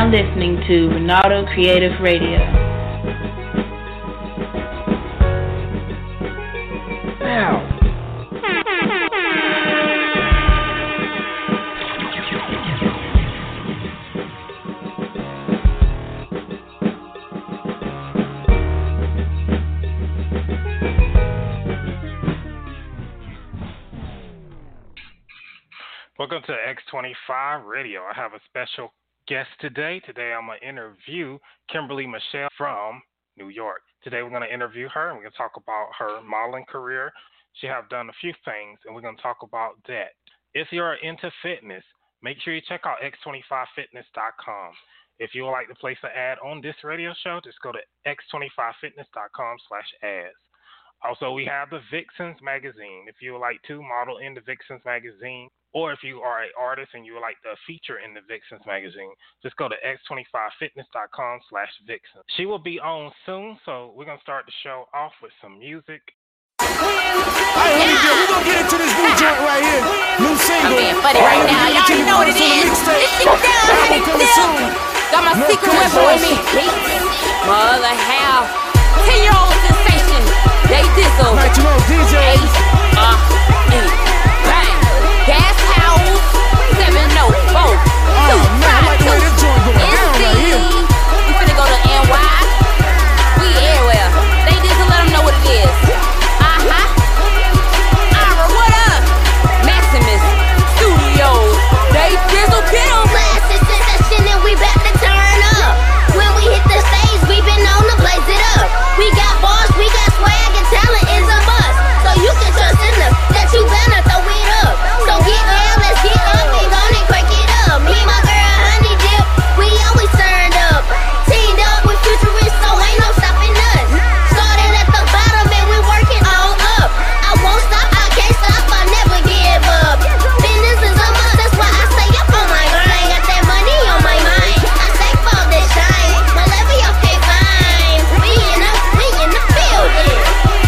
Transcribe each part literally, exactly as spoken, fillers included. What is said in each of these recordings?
now listening to Ronaldo Creative Radio. Now. Welcome to X twenty-five Radio. I have a special guest today. Today I'm going to interview Kimberly Michelle from New York. Today we're going to interview her and we're going to talk about her modeling career. She have done a few things and we're going to talk about that. If you're into fitness, make sure you check out x twenty-five fitness dot com. If you would like to place an ad on this radio show, just go to x twenty-five fitness dot com slash ads. Also, we have the Vixens magazine. If you would like to model in the Vixens magazine, or if you are an artist and you would like to feature in the Vixens magazine, just go to x twenty-five fitness dot com slash Vixen. She will be on soon, so we're going to start the show off with some music. Alright, what we do? We're gonna get into this new joint right here. New single. I'm being funny right now. Y'all already know what it is. This shit down, honey, still. Got my secret weapon with me. My other half. ten-year-old sensation. They dizzle. Right, you know, D J. Ace. Uh, E. Bang. Gas house. seven oh four. Oh, man, I like the way this joint going down right here. We finna go to N Y. We everywhere. They dizzle, let them know what it is. What up? Maximus Studios. They dizzle, get 'em. Class is in session and we back to turn up. When we hit the stage, we been known to blaze it up. We got bars, we got swag, and talent is a must. So you can trust in us that you better throw it up. So get down, let's get up and go and crank it up. Me and my girl Honey Dip, we always turned up. Teamed up with Futurists, so ain't no stopping us. Started at the bottom and we working all up. I won't stop, I can't stop, I never give up. Business is a must, that's why I stay up on my grind. Got that money on my mind, I stay for the shine. Whatever you pay fine, we in the, we in the building.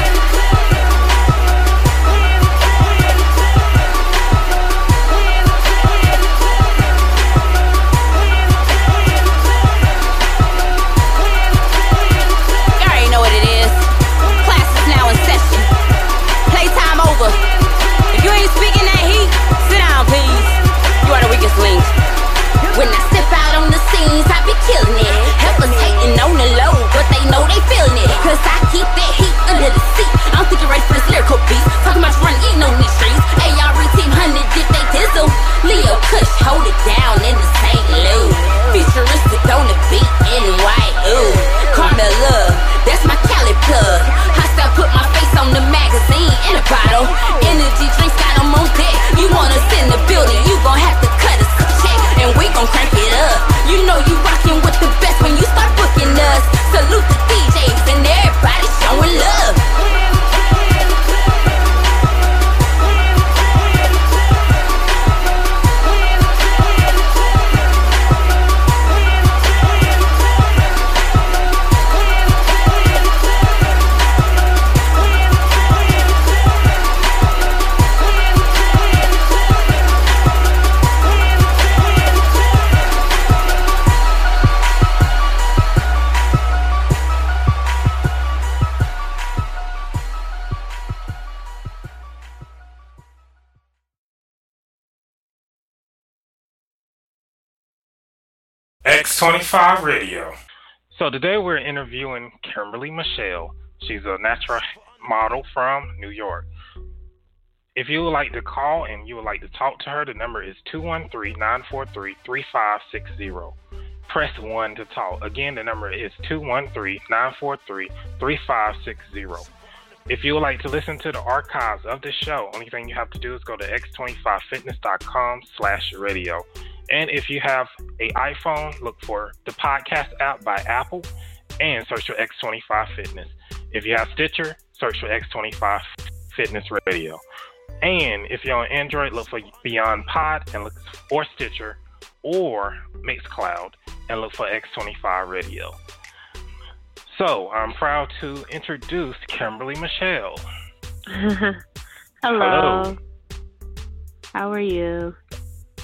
You already know what it is. Class is now in session. Playtime over. If you ain't speaking that heat, sit down, please. You are the weakest link. When I step out on the scenes, I be killing it. Helpers hating on the low, but they know they feeling it. Cause I keep that heat under the seat. I'm thinking ready for this lyrical beast. Talking about you running, eating on these streets. A R E team one hundred, did they dizzle? Leo Kush, hold it down in the Saint Louis. Futuristic on the beat, N Y. Ooh, Carmella, that's my Cali plug. Hostile put my face on the magazine in a bottle. Energy drinks got them on deck. You want us in the building, you gon' have to cut us a check. And we gon' crank it up. You know you rockin' with the best when you start booking us. Salute the D Js and everybody showing love. X twenty-five Radio. So today we're interviewing Kimberly Michelle. She's a natural model from New York. If you would like to call and you would like to talk to her, the number is two one three, nine four three, three five six zero. Press one to talk. Again, the number is two one three, nine four three, three five six zero. If you would like to listen to the archives of the show, only thing you have to do is go to x twenty-five fitness dot com slash radio. And if you have an iPhone, look for the podcast app by Apple and search for X twenty-five Fitness. If you have Stitcher, search for X twenty-five Fitness Radio. And if you're on Android, look for Beyond Pod and look for Stitcher or Mixcloud and look for X twenty-five Radio. So I'm proud to introduce Kimberly Michelle. Hello. Hello. How are you?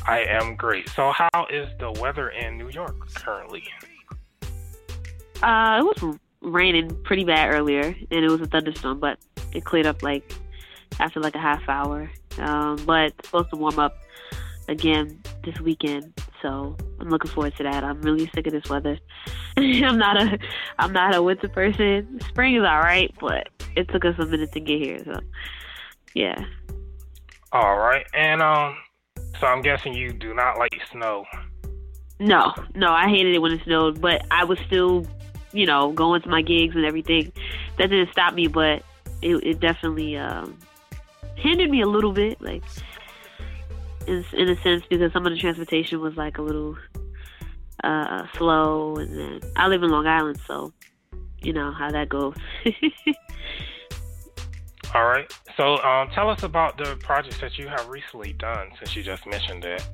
I am great. So how is the weather in New York currently? Uh, it was raining pretty bad earlier, and it was a thunderstorm, but it cleared up like after like a half hour. Um, but it's supposed to warm up again this weekend, so I'm looking forward to that. I'm really sick of this weather. I'm not a I'm not a winter person. Spring is all right, but it took us a minute to get here, so yeah. All right, and um, so I'm guessing you do not like snow. No, no, I hated it when it snowed, but I was still, you know, going to my gigs and everything. That didn't stop me, but it, it definitely um, hindered me a little bit, like in, in a sense, because some of the transportation was like a little uh, slow, and then I live in Long Island, so you know how that goes. All right. So um, tell us about the projects that you have recently done, since you just mentioned it.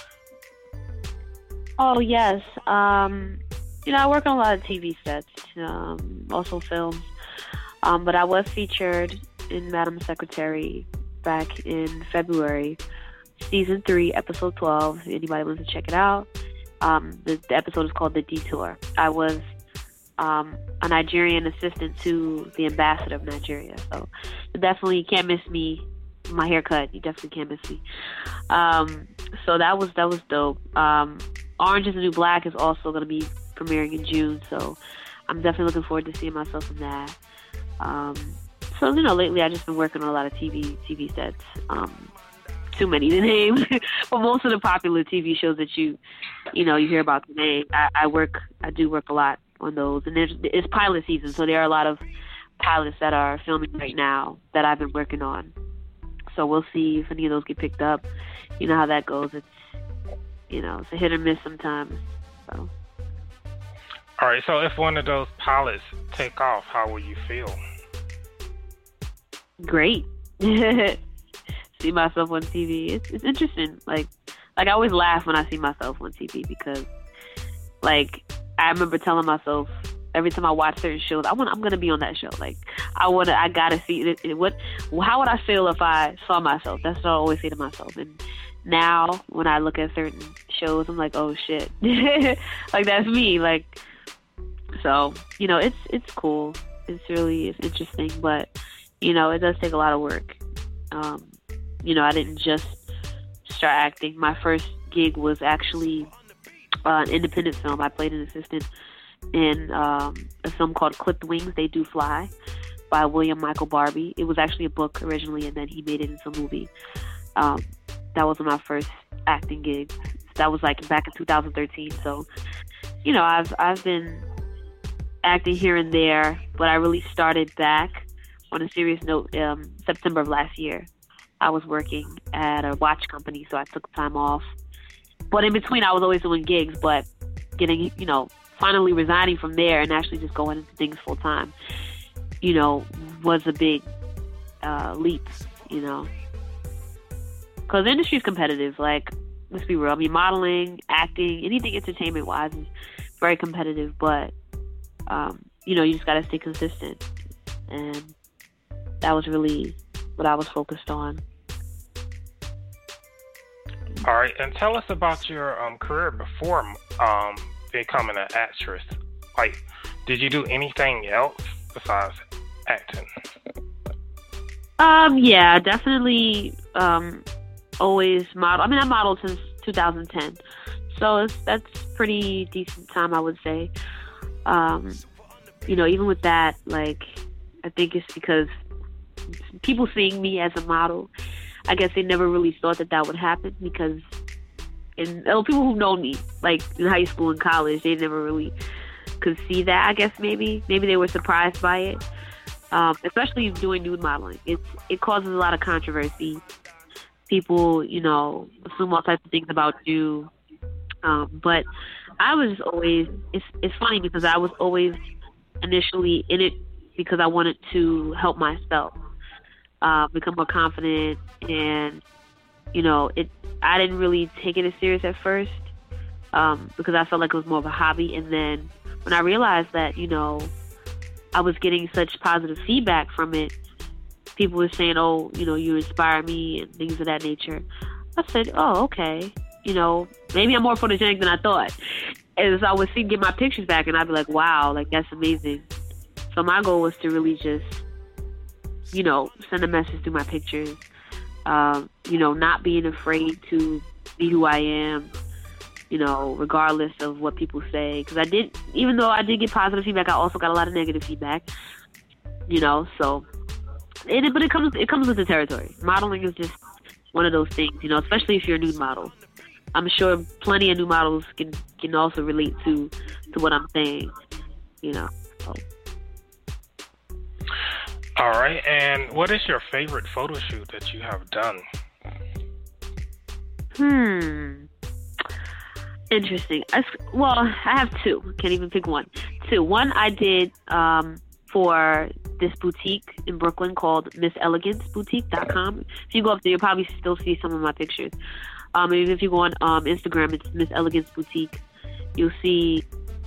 Oh, yes. Um, you know, I work on a lot of T V sets, um, also films. Um, but I was featured in Madam Secretary back in February, season three, episode twelve. If anybody wants to check it out. Um, the, the episode is called The Detour. I was um, a Nigerian assistant to the ambassador of Nigeria. So you definitely can't miss me. My haircut, you definitely can't miss me. Um, so that was that was dope. Um, Orange is the New Black is also going to be premiering in June, so I'm definitely looking forward to seeing myself in that. Um, so, you know, lately I've just been working on a lot of T V T V sets. Um, too many to name, but most of the popular T V shows that you, you know, you hear about today, I, I work, I do work a lot on those, and there's it's pilot season, so there are a lot of pilots that are filming right now that I've been working on. So we'll see if any of those get picked up. You know how that goes. It's, you know, it's a hit or miss sometimes. So. All right. So if one of those pilots take off, how will you feel? Great. See myself on T V. It's it's interesting. Like like I always laugh when I see myself on T V because, like, I remember telling myself every time I watch certain shows, I want I'm gonna be on that show. Like I wanna I gotta see it, it. What how would I feel if I saw myself? That's what I always say to myself. And now when I look at certain shows, I'm like, oh shit, like that's me. Like so, you know, it's it's cool. It's really it's interesting, but you know, it does take a lot of work. Um, you know, I didn't just start acting. My first gig was actually uh, an independent film. I played an assistant in um, a film called Clipped Wings, They Do Fly by William Michael Barbie. It was actually a book originally, and then he made it into a movie. Um, that was my first acting gig. That was like back in two thousand thirteen. So, you know, I've I've been acting here and there, but I really started back on a serious note um, September of last year. I was working at a watch company, so I took time off. But in between, I was always doing gigs, but getting, you know, finally resigning from there and actually just going into things full time, you know, was a big uh, leap, you know. Because the industry is competitive. Like, let's be real. I mean, modeling, acting, anything entertainment-wise is very competitive. But, um, you know, you just got to stay consistent. And that was really what I was focused on. All right. And tell us about your um, career before um, becoming an actress. Like, did you do anything else besides acting? Um, yeah, definitely um, always model. I mean, I modeled since two thousand ten. So it's, that's pretty decent time, I would say. Um, you know, even with that, like, I think it's because people seeing me as a model, I guess they never really thought that that would happen because in oh, people who've known me, like in high school and college, they never really could see that. I guess maybe maybe they were surprised by it, um, especially doing nude modeling. It's it causes a lot of controversy. People, you know, assume all types of things about you, um, but I was always. It's it's funny because I was always initially in it because I wanted to help myself. Uh, become more confident, and you know, it. I didn't really take it as serious at first um, because I felt like it was more of a hobby. And then when I realized that, you know, I was getting such positive feedback from it, people were saying, "Oh, you know, you inspire me," and things of that nature. I said, "Oh, okay." you know, maybe I'm more photogenic than I thought. And so I would see, get my pictures back, and I'd be like, wow, like, that's amazing. So my goal was to really just, you know, send a message through my pictures. Um, you know, not being afraid to be who I am, you know, regardless of what people say. Because I did, even though I did get positive feedback, I also got a lot of negative feedback. You know, so, it, but it comes, it comes with the territory. Modeling is just one of those things, you know, especially if you're a nude model. I'm sure plenty of new models can, can also relate to, to what I'm saying, you know. So. All right, and what is your favorite photo shoot that you have done? Hmm. Interesting. I, well, I have two. Can't even pick one. Two. One I did um, for this boutique in Brooklyn called Miss Elegance Boutique dot com. If you go up there, you'll probably still see some of my pictures. Um, and if you go on um, Instagram, it's Miss Elegance Boutique. You'll see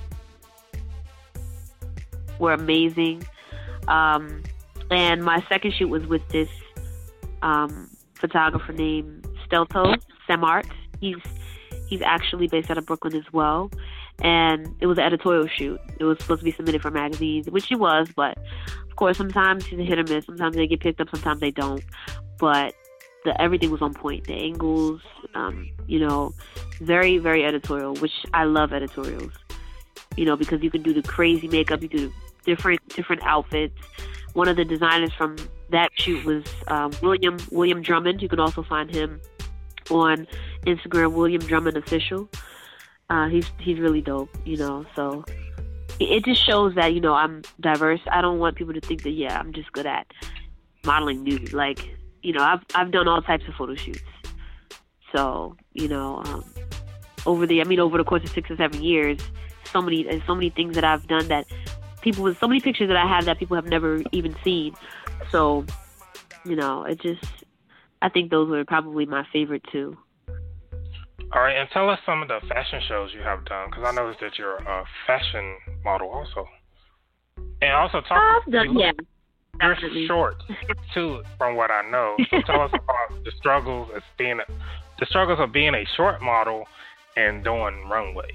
we're amazing. Um, and my second shoot was with this um, photographer named Stelto Samart. He's he's actually based out of Brooklyn as well. And it was an editorial shoot. It was supposed to be submitted for magazines, which it was, but of course sometimes it's a hit or miss. Sometimes they get picked up, sometimes they don't. But the, everything was on point. The angles, um, you know, very, very editorial, which I love editorials. You know, because you can do the crazy makeup, you do different different outfits. One of the designers from that shoot was um, William William Drummond. You can also find him on Instagram, William Drummond Official. Uh, he's he's really dope, you know. So it, it just shows that, you know, I'm diverse. I don't want people to think that, yeah, I'm just good at modeling nude. Like, you know, I've I've done all types of photo shoots. So, you know, um, over the I mean over the course of six or seven years, so many there's so many things that I've done that people with so many pictures that I have that people have never even seen. So, you know, it just I think those were probably my favorite too. All right, and tell us some of the fashion shows you have done, because I noticed that you're a fashion model also. And also talk. I've done, you yeah, you're definitely. short too, from what I know. So tell us about the struggles of being a, the struggles of being a short model and doing runway.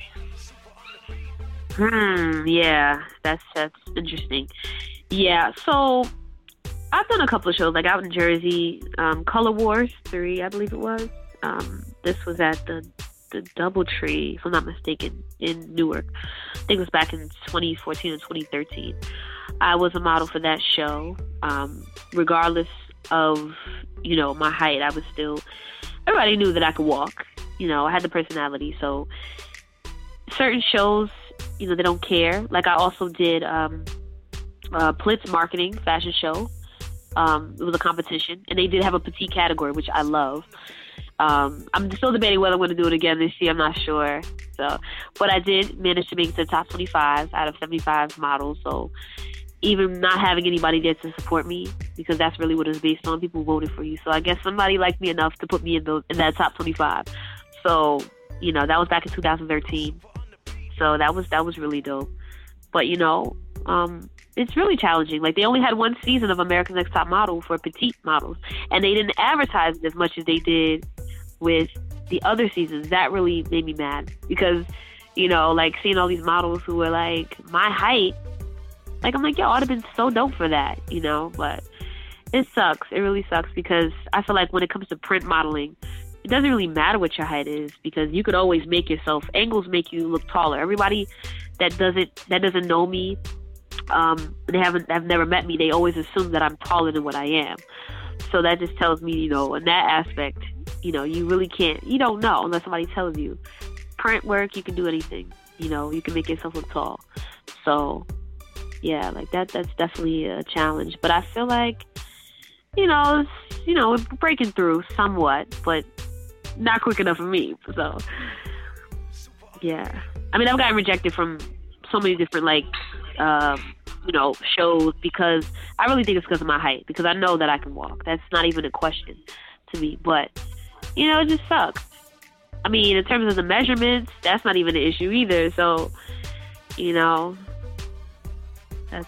Hmm. Yeah, that's that's interesting. Yeah. So I've done a couple of shows, like out in Jersey, um, Color Wars three, I believe it was. Um, this was at the the DoubleTree, if I'm not mistaken, in Newark. I think it was back in twenty fourteen or twenty thirteen. I was a model for that show. Um, regardless of, you know, my height, I was still, everybody knew that I could walk. You know, I had the personality. So certain shows, you know, they don't care. Like I also did um, uh, Plitz Marketing Fashion Show. Um, it was a competition, and they did have a petite category, which I love. Um, I'm still debating whether I'm going to do it again this year. I'm not sure. So, but I did manage to make it to the top twenty-five out of seventy-five models. So even not having anybody there to support me, because that's really what it's based on. People voted for you. So I guess somebody liked me enough to put me in, those, in that top twenty-five. So, you know, that was back in two thousand thirteen. So that was, that was really dope. But, you know, um, it's really challenging. Like, they only had one season of America's Next Top Model for petite models, and they didn't advertise it as much as they did with the other seasons. That really made me mad, because, you know, like, seeing all these models who were like my height, like, I'm like, yo, I'd have been so dope for that, you know. But it sucks. It really sucks, because I feel like when it comes to print modeling, it doesn't really matter what your height is, because you could always make yourself, angles make you look taller. Everybody that doesn't that doesn't know me, um, they haven't have never met me, they always assume that I'm taller than what I am. So that just tells me, you know, in that aspect, you know, you really can't, you don't know unless somebody tells you. Print work, you can do anything. You know, you can make yourself look tall. So, yeah, like that, that's definitely a challenge. But I feel like, you know, it's, you know, we're breaking through somewhat, but not quick enough for me. So, yeah. I mean, I've gotten rejected from so many different, like, um, you know, shows, because I really think it's because of my height, because I know that I can walk. That's not even a question to me. But, you know, it just sucks. I mean, in terms of the measurements, that's not even an issue either. So, you know, that's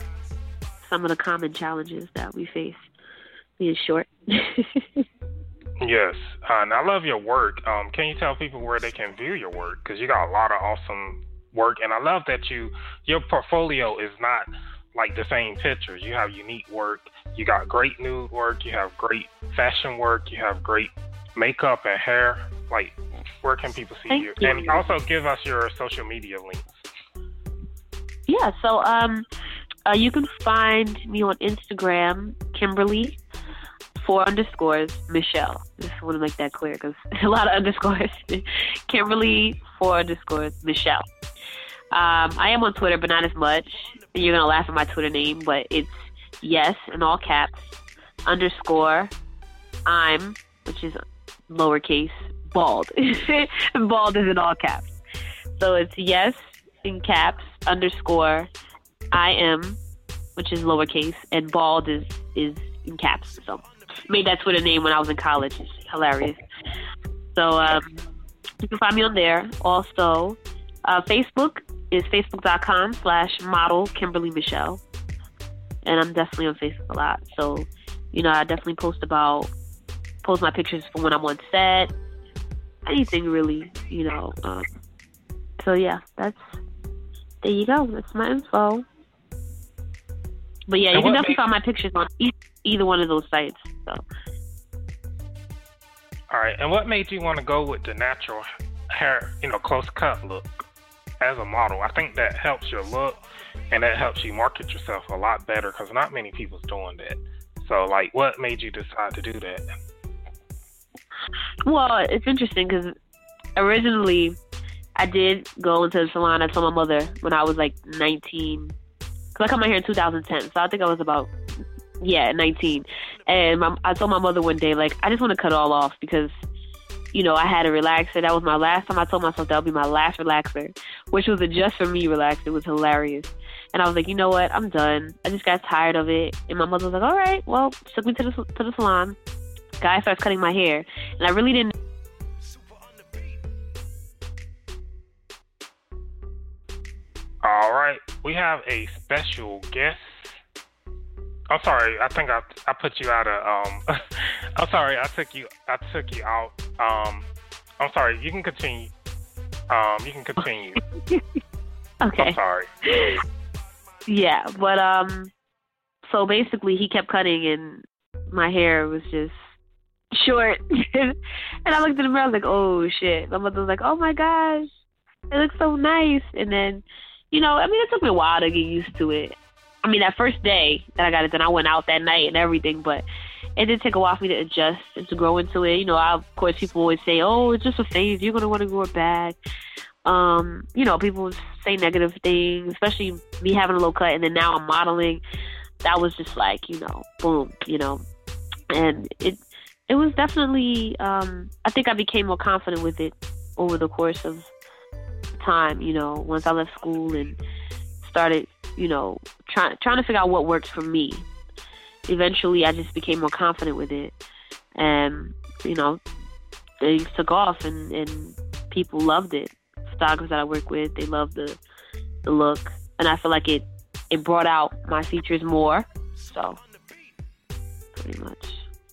some of the common challenges that we face being short. Yes, uh, and I love your work. Um, can you tell people where they can view your work? Because you got a lot of awesome work, and I love that you your portfolio is not like the same pictures. You have unique work. You got great nude work. You have great fashion work. You have great makeup and hair. Like, where can people see Thank you? you? And also give us your social media links. Yeah, so um, uh, you can find me on Instagram, Kimberly four underscores Michelle. Just want to make that clear because a lot of underscores. Kimberly four underscores Michelle. Um, I am on Twitter, but not as much. You're gonna laugh at my Twitter name, but it's yes in all caps underscore I'm, which is lowercase, bald. Bald is in all caps. So it's yes in caps underscore I am, which is lowercase, and bald is is in caps. So made that Twitter name when I was in college. It's hilarious. So um, you can find me on there. Also, uh, Facebook is facebook.com slash model Kimberly Michelle. And I'm definitely on Facebook a lot. So, you know, I definitely post about, post my pictures from when I'm on set. Anything really, you know. Um, so, yeah, that's, there you go. That's my info. But, yeah, you can definitely find my pictures on e- either one of those sites. So. All right. And what made you want to go with the natural hair, you know, close cut look as a model? I think that helps your look and that helps you market yourself a lot better because not many people's doing that. So, like, what made you decide to do that? Well, it's interesting because originally I did go into the salon. I told my mother when I was like nineteen, because I cut my hair in two thousand ten, so I think I was about, yeah, nineteen. And my, I told my mother one day, like, I just want to cut it all off because, you know, I had a relaxer. That was my last time. I told myself that would be my last relaxer, which was a just for me relaxer. It was hilarious. And I was like, you know what? I'm done. I just got tired of it. And my mother was like, all right, well, took me to the, to the salon. Guy starts cutting my hair. And I really didn't. All right. We have a special guest. I'm sorry. I think I I put you out of. Um, I'm sorry. I took you. I took you out. Um, I'm sorry. You can continue. Um, you can continue. Okay. I'm sorry. Yeah, but um, so basically he kept cutting and my hair was just short. And I looked in the mirror. I was like, oh shit. My mother was like, oh my gosh, it looks so nice. And then, you know, I mean, it took me a while to get used to it. I mean, that first day that I got it done, I went out that night and everything, but it did take a while for me to adjust and to grow into it. You know, I, of course, people always say, oh, it's just a phase. You're going to want to grow it back. Um, you know, people say negative things, especially me having a low cut and then now I'm modeling. That was just like, you know, boom, you know. And it it was definitely, um, I think I became more confident with it over the course of time, you know, once I left school and started, you know, trying trying to figure out what works for me. Eventually, I just became more confident with it, and you know, things took off, and, and people loved it. Photographers that I work with, they love the the look, and I feel like it it brought out my features more. So, pretty much.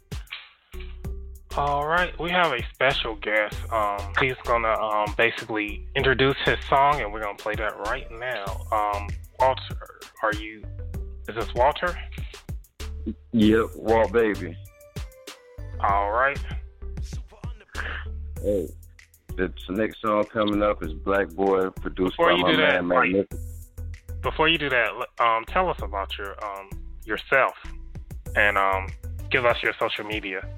All right, we have a special guest. Um, he's gonna um basically introduce his song, and we're gonna play that right now. Um, Walter, are you? Is this Walter? Yep, Walt Baby. All right. Hey, the next song coming up is Black Boy, produced Before by you my do that, man Magnificent. Before you do that, um, tell us about your um yourself, and um, give us your social media.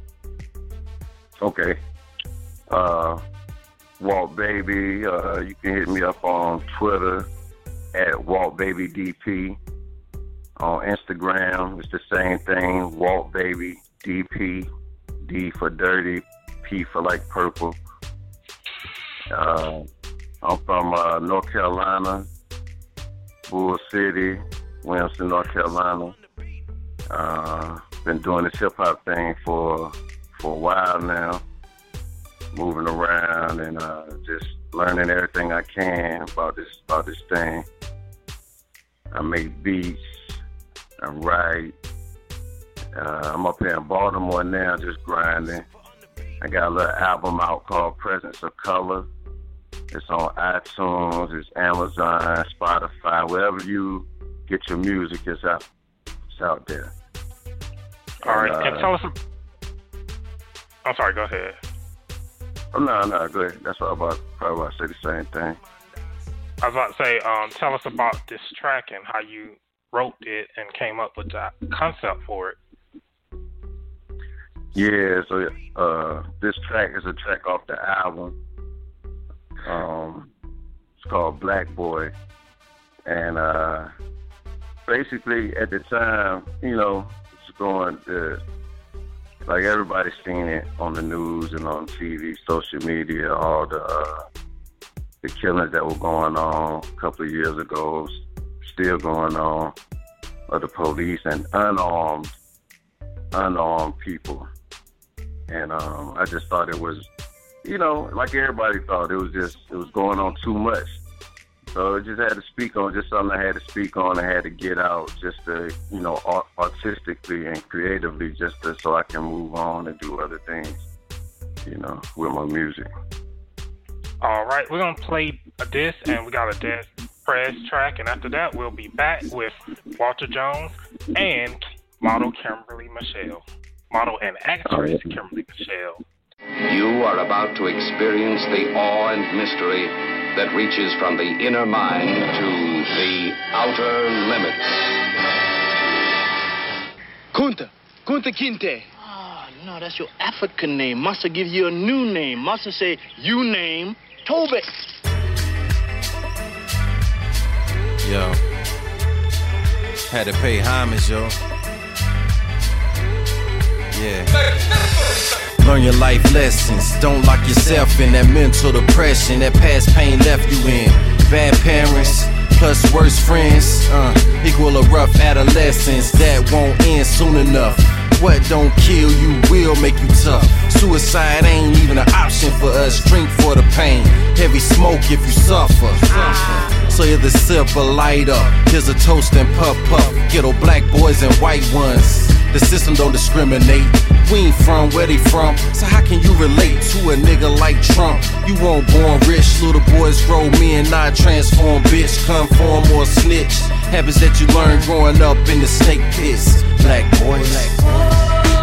Okay. Uh, Walt Baby. Uh, you can hit me up on Twitter at Walt Baby D P. On Instagram, it's the same thing. Walt Baby D P. D for dirty, P for like purple. Uh, I'm from uh, North Carolina, Bull City, Williamson, North Carolina. Uh, been doing this hip hop thing for for a while now, moving around and uh, just learning everything I can about this about this thing. I make beats, I write. Uh, I'm up here in Baltimore now, just grinding, I got a little album out called Presence of Color. It's on iTunes, it's Amazon, Spotify, wherever you get your music, it's out, it's out there. All right, and, uh, and tell us. I'm sorry, go ahead. Oh, no, no, go ahead. That's what I about, probably about to say the same thing. I was about to say, um, tell us about this track and how you wrote it and came up with the concept for it. Yeah, so uh, this track is a track off the album. Um, it's called Black Boy. And uh, basically, at the time, you know, it's going to, like everybody's seen it on the news and on T V, social media, all the uh, the killings that were going on a couple of years ago, still going on, of the police and unarmed, unarmed people. And um, I just thought it was, you know, like everybody thought, it was just, it was going on too much. So I just had to speak on, just something I had to speak on. I had to get out just to, you know, art- artistically and creatively, just to, so I can move on and do other things, you know, with my music. All right, we're going to play a disc, and we got a Dead Prez track, and after that, we'll be back with Walter Jones and model Kimberly Michelle. Model and actress Kimberly Michelle. You are about to experience the awe and mystery that reaches from the inner mind to the outer limits. Kunta, Kunta Kinte. Oh, no, that's your African name. Must give you a new name. Must say, you name Toby. Yo, had to pay homage, yo. Yeah. Learn your life lessons. Don't lock yourself in that mental depression that past pain left you in. Bad parents plus worse friends uh, equal a rough adolescence that won't end soon enough. What don't kill you will make you tough. Suicide ain't even an option for us. Drink for the pain. Heavy smoke if you suffer. So here's a sip or light up. Here's a toast and puff puff. Ghetto black boys and white ones. The system don't discriminate. We ain't from where they from. So how can you relate to a nigga like Trump? You weren't born rich. Little boys grow me and not transform, bitch. Conform or snitch. Habits that you learn growing up in the snake pits. Black boys. Black boys.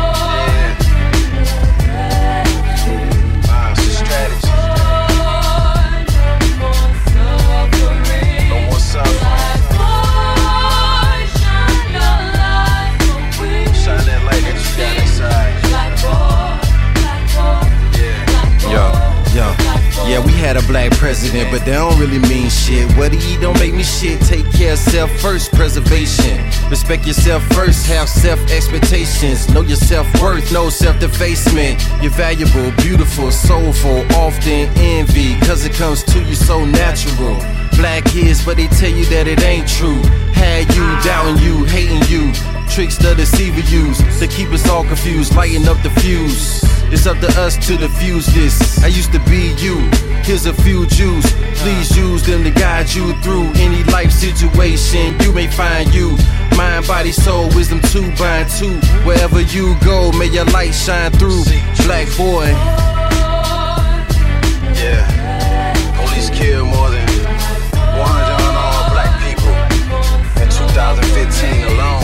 Yeah, we had a black president, but that don't really mean shit. What he eat don't make me shit. Take care of self first, preservation. Respect yourself first, have self-expectations. Know your self-worth, no self-defacement. You're valuable, beautiful, soulful, often envy, cause it comes to you so natural. Black kids, but they tell you that it ain't true. Had you, doubting you, hating you. Tricks the deceiver use to keep us all confused, lighten up the fuse. It's up to us to diffuse this. I used to be you, here's a few Jews. Please use them to guide you through any life situation you may find you. Mind, body, soul, wisdom two by two. Wherever you go, may your light shine through. Black boy. Yeah, police killed more than one hundred unarmed black people in two thousand fifteen alone.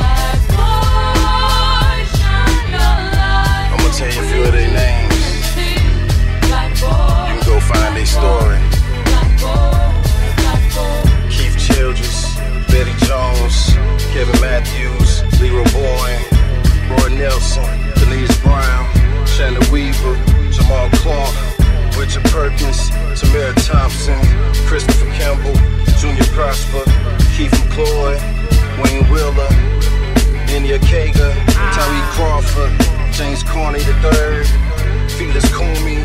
Tell you a few of their names. You can go find their story. Keith Childress, Betty Jones, Kevin Matthews, Leroy Boyne, Roy Nelson, Denise Brown, Shannon Weaver, Jamal Clark, Richard Perkins, Tamara Thompson, Christopher Campbell, Junior Prosper, Keith McCloy, Wayne Wheeler, Enya Kager, Tyree Crawford, James Corney the third, Felix Coomey,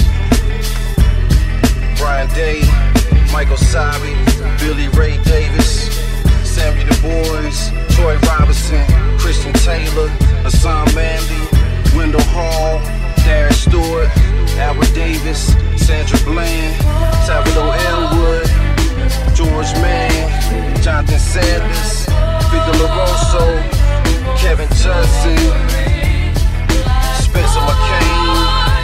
Brian Day, Michael Sabi, Billy Ray Davis, Sammy Du Bois, Troy Robinson, Christian Taylor, Hassan Mandy, Wendell Hall, Darren Stewart, Albert Davis, Sandra Bland, Salvador Elwood, George Mann, Jonathan Sanders, Victor LaRosso, Kevin Johnson, Spencer McCain,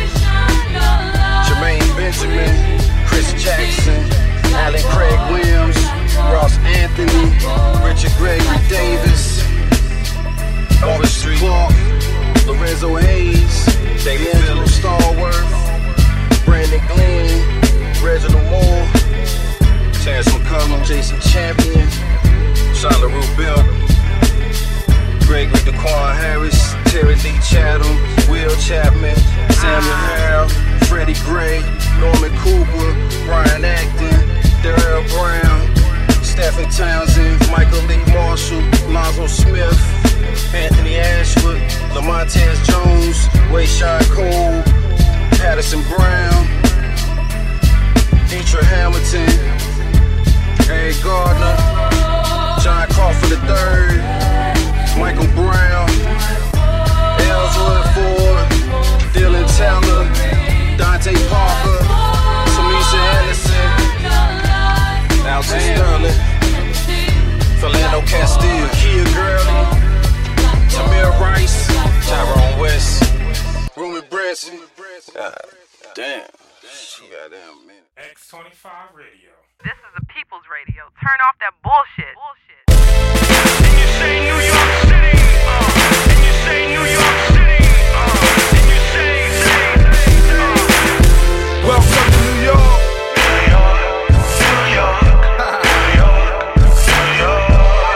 Benjamin, Chris Jackson, Alan Craig Williams, Ross Anthony, Richard Gregory Davis, Elvis Clark, Lorenzo Hayes, D'Angelo Stallworth, Brandon Glenn, Reginald Moore, Chance McCullum, Jason Champion, Charlotte Rubel, Gregory DeQuan Harris, Terry Lee Chatham, Will Chapman, Samuel Harrell, Freddie Gray, Norman Cooper, Brian Acton, Darrell Brown, Stephen Townsend, Michael Lee Marshall, Lonzo Smith, Anthony Ashford, Lamontez Jones, Wayshawn Cole, Patterson Brown, Deetra Hamilton, Eric Gardner, John Crawford the third, Michael Brown, Ellswood Ford, Dylan Taylor, Dante Parker, Samisha Anderson, Alton Sterling, Philando Castile, Kia Gurley, Tamir Rice, Tyrone West, Rumi Branson. God damn. She got damn man. X twenty-five Radio. This is the People's Radio. Turn off that bullshit. Bullshit. And you say New York City. Uh, and you say New York City. Uh, and you say, say, say, uh. Welcome to New York. New York. New York. New York. New York.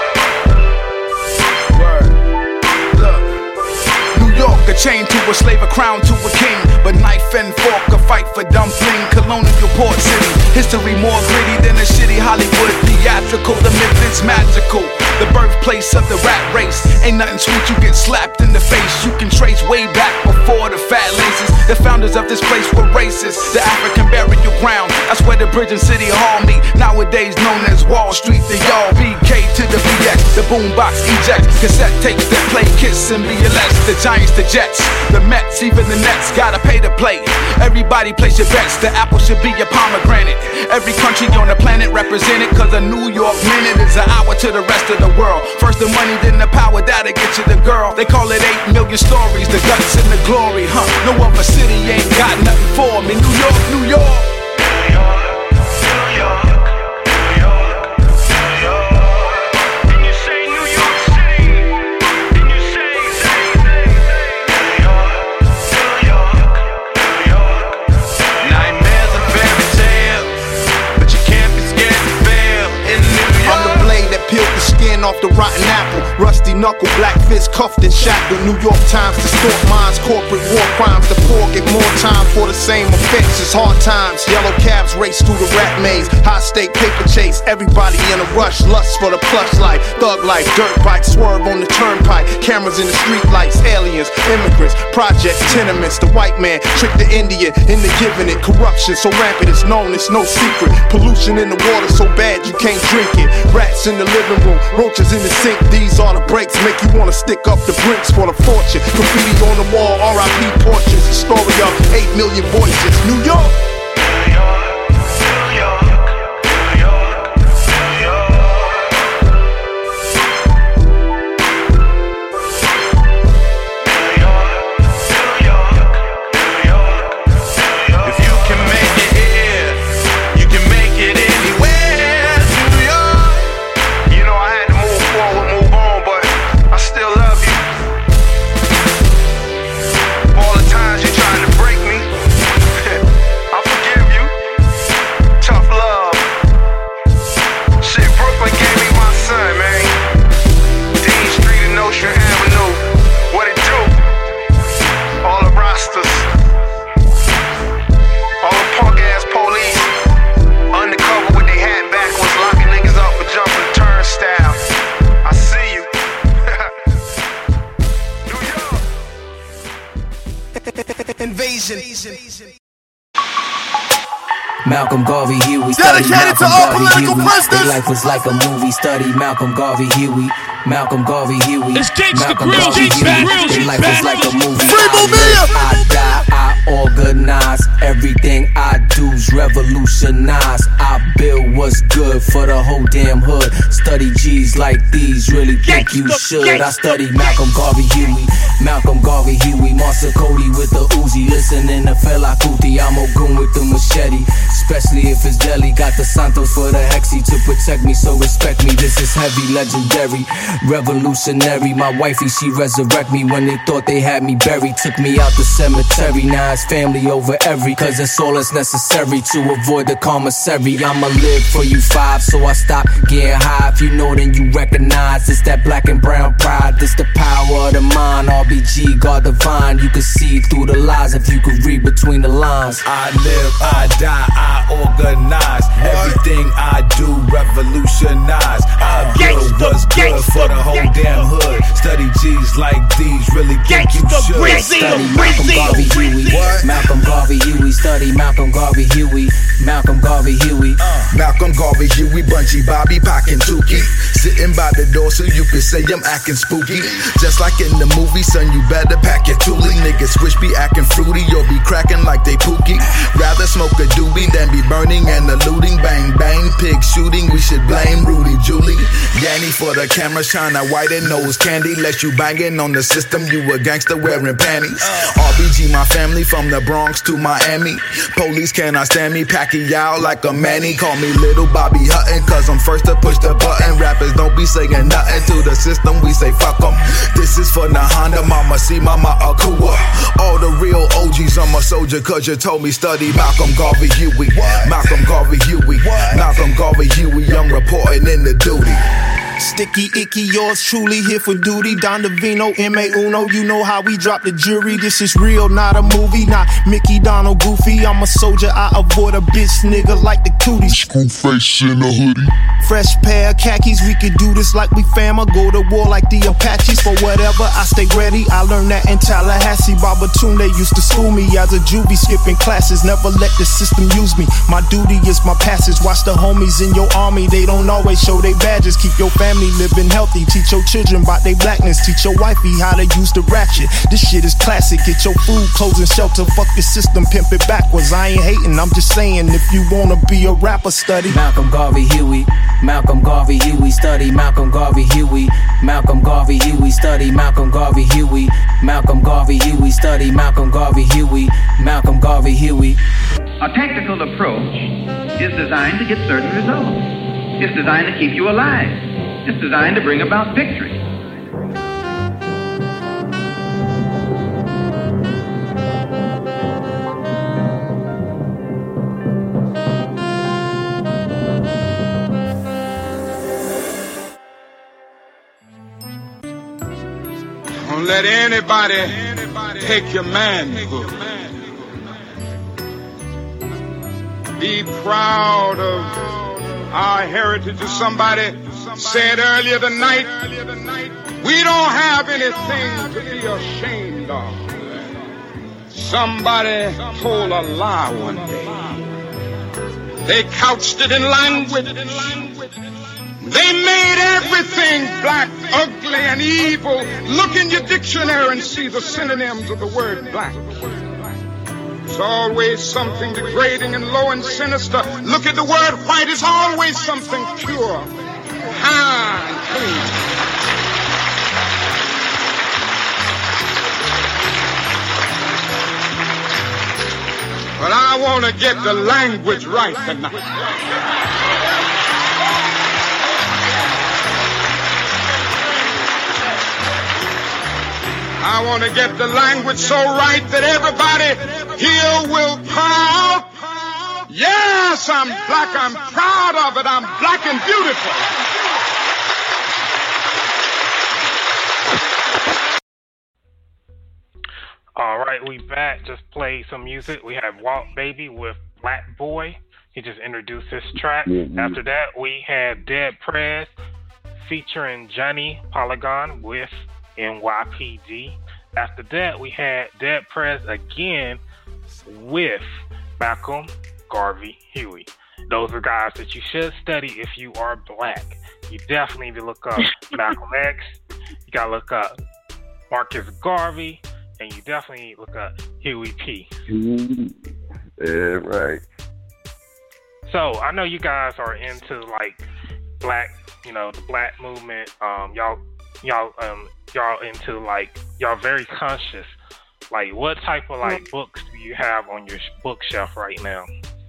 Word. Look. New York, a chain to a slave, a crown to a king. But knife and fork, a fight for dumpling. Colonial port city. History more gritty than a shitty Hollywood theatrical. The myth is magical. The birthplace of the rat race. Ain't nothing sweet, you get slapped in the face. You can trace way back before the fat laces. The founders of this place were racist. The African burial ground, that's where the bridge and city hall meet. Nowadays known as Wall Street. The y'all B K to the B X. The boombox eject. Cassette tapes that play Kiss and B L S. The Giants, the Jets, the Mets, even the Nets. Gotta pay to play. Everybody place your bets. The apple should be your pomegranate. Every country on the planet represented. Cause a New York minute is an hour to the rest of the world. First the money, then the power, that'll get you the girl. They call it eight million stories, the guts and the glory, huh? No other city ain't got nothing for me. New York, New York. New York, New York, New York, New York. And you say New York City. And you say, say, say, say. New York, New York, New York. Nightmares and fairy tales, but you can't be scared to fail in New York. I'm the blade that peeled the skin off the rotten apple. Rusty knuckle, black fist cuffed and shackled. New York Times distort minds, corporate war crimes. The poor get more time for the same offenses. Hard times, yellow cabs race through the rat maze. High stake paper chase, everybody in a rush. Lust for the plush life, thug life, dirt bike, swerve on the turnpike. Cameras in the street lights, aliens, immigrants, projects, tenements. The white man tricked the Indian into giving it. Corruption so rampant it's known, it's no secret. Pollution in the water so bad you can't drink it. Rats in the living room, roaches in the sink. These are the breaks, make you wanna stick up the bricks for the fortune. Graffiti on the wall, R I P portraits. The story of eight million voices. New York. New York, New York, New York, New York. New York, New York, New York. If you can make it here, you can make it anywhere. New York. You know I had to move forward, move on, but I still love you. All the times you tried to break me, I forgive you. Tough love. Shit, Brooklyn gave me my son, man. Dean Street and Ocean Avenue. What it do? All the rosters. All the punk ass police. Undercover with their hat backwards, locking niggas up for jumping the turnstile. I see you. New York. Invasion. Malcolm Garvey Huey. Study Dedicated to Malcolm all Garvey political Huey. prisoners. Their life was like a movie. Study Malcolm Garvey Huey. Malcolm Garvey Huey. It's Gangsta Malcolm Grill, Garvey Gangsta Huey. Grill, Their life was Gangsta like a movie. Free I Mumia. live, I die, I organize. Everything I do's revolutionize. I build what's good for the whole damn hood. Study G's like these, really think you should. I study Malcolm Garvey Huey. Malcolm Garvey Huey. Monster Cody with the Uzi. Listening to Fela Kuti. I'm Ogun with the machete. Especially if it's deli. Got the Santos for the Hexy to protect me, so respect me. This is heavy, legendary, revolutionary. My wifey, she resurrect me when they thought they had me buried. Took me out the cemetery. Now it's family over every. Cause it's all that's necessary to avoid the commissary. I'ma live for you five, so I stop getting high. If you know, then you recognize it's that black and brown pride. This the power of the mind. R B G, God divine. You can see through the lies if you could read between the lines. I live, I die, I organize. Everything I do revolutionize. I build what's good for the whole damn hood. Study G's like these, really think you should. Study Malcolm Garvey Huey. Malcolm Garvey Huey. Study Malcolm Garvey Huey. Malcolm Garvey Huey. Malcolm Garvey Huey, Bunchy Bobby, Pac and Tukey. Sitting by the door so you can say I'm acting spooky. Just like in the movie, son, you better pack your toolie. Niggas switch be acting fruity or be cracking like they pookie. Rather smoke a doobie than be burning and eluding. Bang, bang, pig shooting, we should blame Rudy Julie. Yanny for the camera, shine a white and nose candy. Let you banging on the system, you a gangster wearing panties. R B G, my family from the Bronx to Miami. Police cannot stand me, Pacquiao like a Manny. Call me Little Bobby Hutton, cause I'm first to push the button. Rappers don't be saying nothing to the system, we say fuck them. This is for Nahanda, Mama C, Mama Akua. All the real O Gs, I'm a soldier cause you told me study Malcolm Garvey Huey. Malcolm Garvey Huey. Malcolm Garvey Huey, I'm reporting in the duty. Sticky, icky, yours truly here for duty. Don Davino, M A Uno, you know how we drop the jury. This is real, not a movie, not Mickey, Donald, Goofy. I'm a soldier, I avoid a bitch nigga like the cooties. Screw face in a hoodie. Fresh pair of khakis, we could do this like we fam or go to war like the Apaches. For whatever, I stay ready, I learned that in Tallahassee. Babatunde used to school me as a juvie, skipping classes. Never let the system use me, my duty is my passage. Watch the homies in your army, they don't always show their badges. Keep your family living healthy, teach your children about their blackness. Teach your wifey how to use the ratchet. This shit is classic, get your food, clothes and shelter. Fuck the system, pimp it backwards. I ain't hating, I'm just saying if you wanna be a rapper, study Malcolm Garvey Huey. Malcolm Garvey Huey. Study Malcolm Garvey Huey. Malcolm Garvey Huey. Study Malcolm Garvey Huey. Malcolm Garvey Huey. Study Malcolm Garvey Huey. Malcolm Garvey Huey. A tactical approach is designed to get certain results. It's designed to keep you alive. It's designed to bring about victory. Don't let anybody take your manhood. Be proud of our heritage. As somebody said earlier tonight, we don't have anything to be ashamed of. Somebody told a lie one day. They couched it in language. They made everything black, ugly, and evil. Look in your dictionary and see the synonyms of the word black. It's always something degrading and low and sinister. Look at the word white. It's always something pure, high, and clean. But I want to get the language right tonight. I want to get the language so right that everybody here will cry out, yes, I'm black, I'm proud of it, I'm black and beautiful. All right, we back. Just played some music. We have Walt Baby with Black Boy. He just introduced his track. Mm-hmm. After that, we had Dead Prez featuring Johnny Polygon with N Y P D. After that, we had Dead Prez again with Malcolm Garvey Huey. Those are guys that you should study if you are black. You definitely need to look up Malcolm X. You gotta look up Marcus Garvey, and you definitely need to look up Huey P. Yeah, right. So I know you guys are into like black, you know, the black movement. Um, y'all, y'all, um, y'all into like y'all very conscious. Like, what type of like books do you have on your bookshelf right now?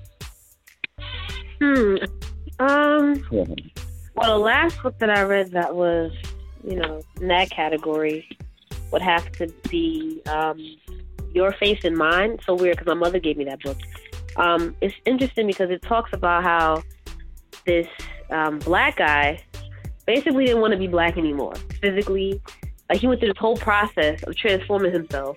Hmm. Um. Well, the last book that I read that was, you know, in that category would have to be um, Your Face and Mine. So weird because my mother gave me that book. Um, it's interesting because it talks about how this um, black guy basically didn't want to be black anymore. Physically, like he went through this whole process of transforming himself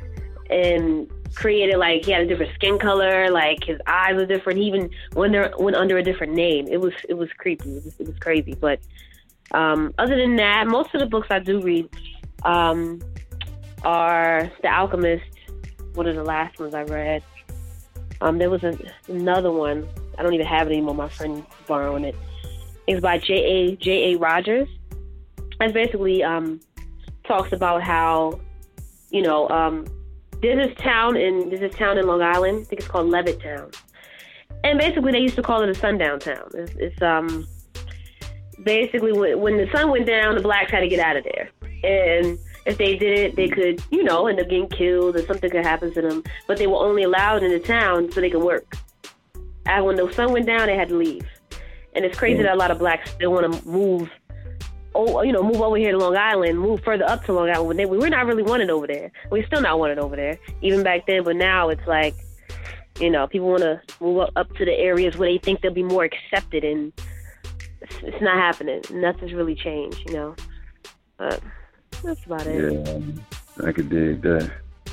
and created, like, he had a different skin color, like his eyes were different. He even went, there, went under a different name. It was it was creepy. It was, it was crazy. But um, other than that, most of the books I do read um, are The Alchemist. One of the last ones I read. Um, there was a, another one. I don't even have it anymore. My friend borrowing it. It's by J A J A Rogers. It basically um, talks about how, you know, um, there's this town in there's this town in Long Island. I think it's called Levittown, and basically they used to call it a sundown town. It's, it's um basically when, when the sun went down, the blacks had to get out of there, and if they didn't, they could, you know, end up getting killed or something could happen to them. But they were only allowed in the town so they could work. And when the sun went down, they had to leave. And it's crazy that a lot of blacks still want to move. Oh, you know, move over here to Long Island, move further up to Long Island. When they, we were not really wanted over there. We're still not wanted over there, even back then. But now it's like, you know, people want to move up, up to the areas where they think they'll be more accepted, and it's, it's not happening. Nothing's really changed, you know. But that's about it. Yeah, I could dig that.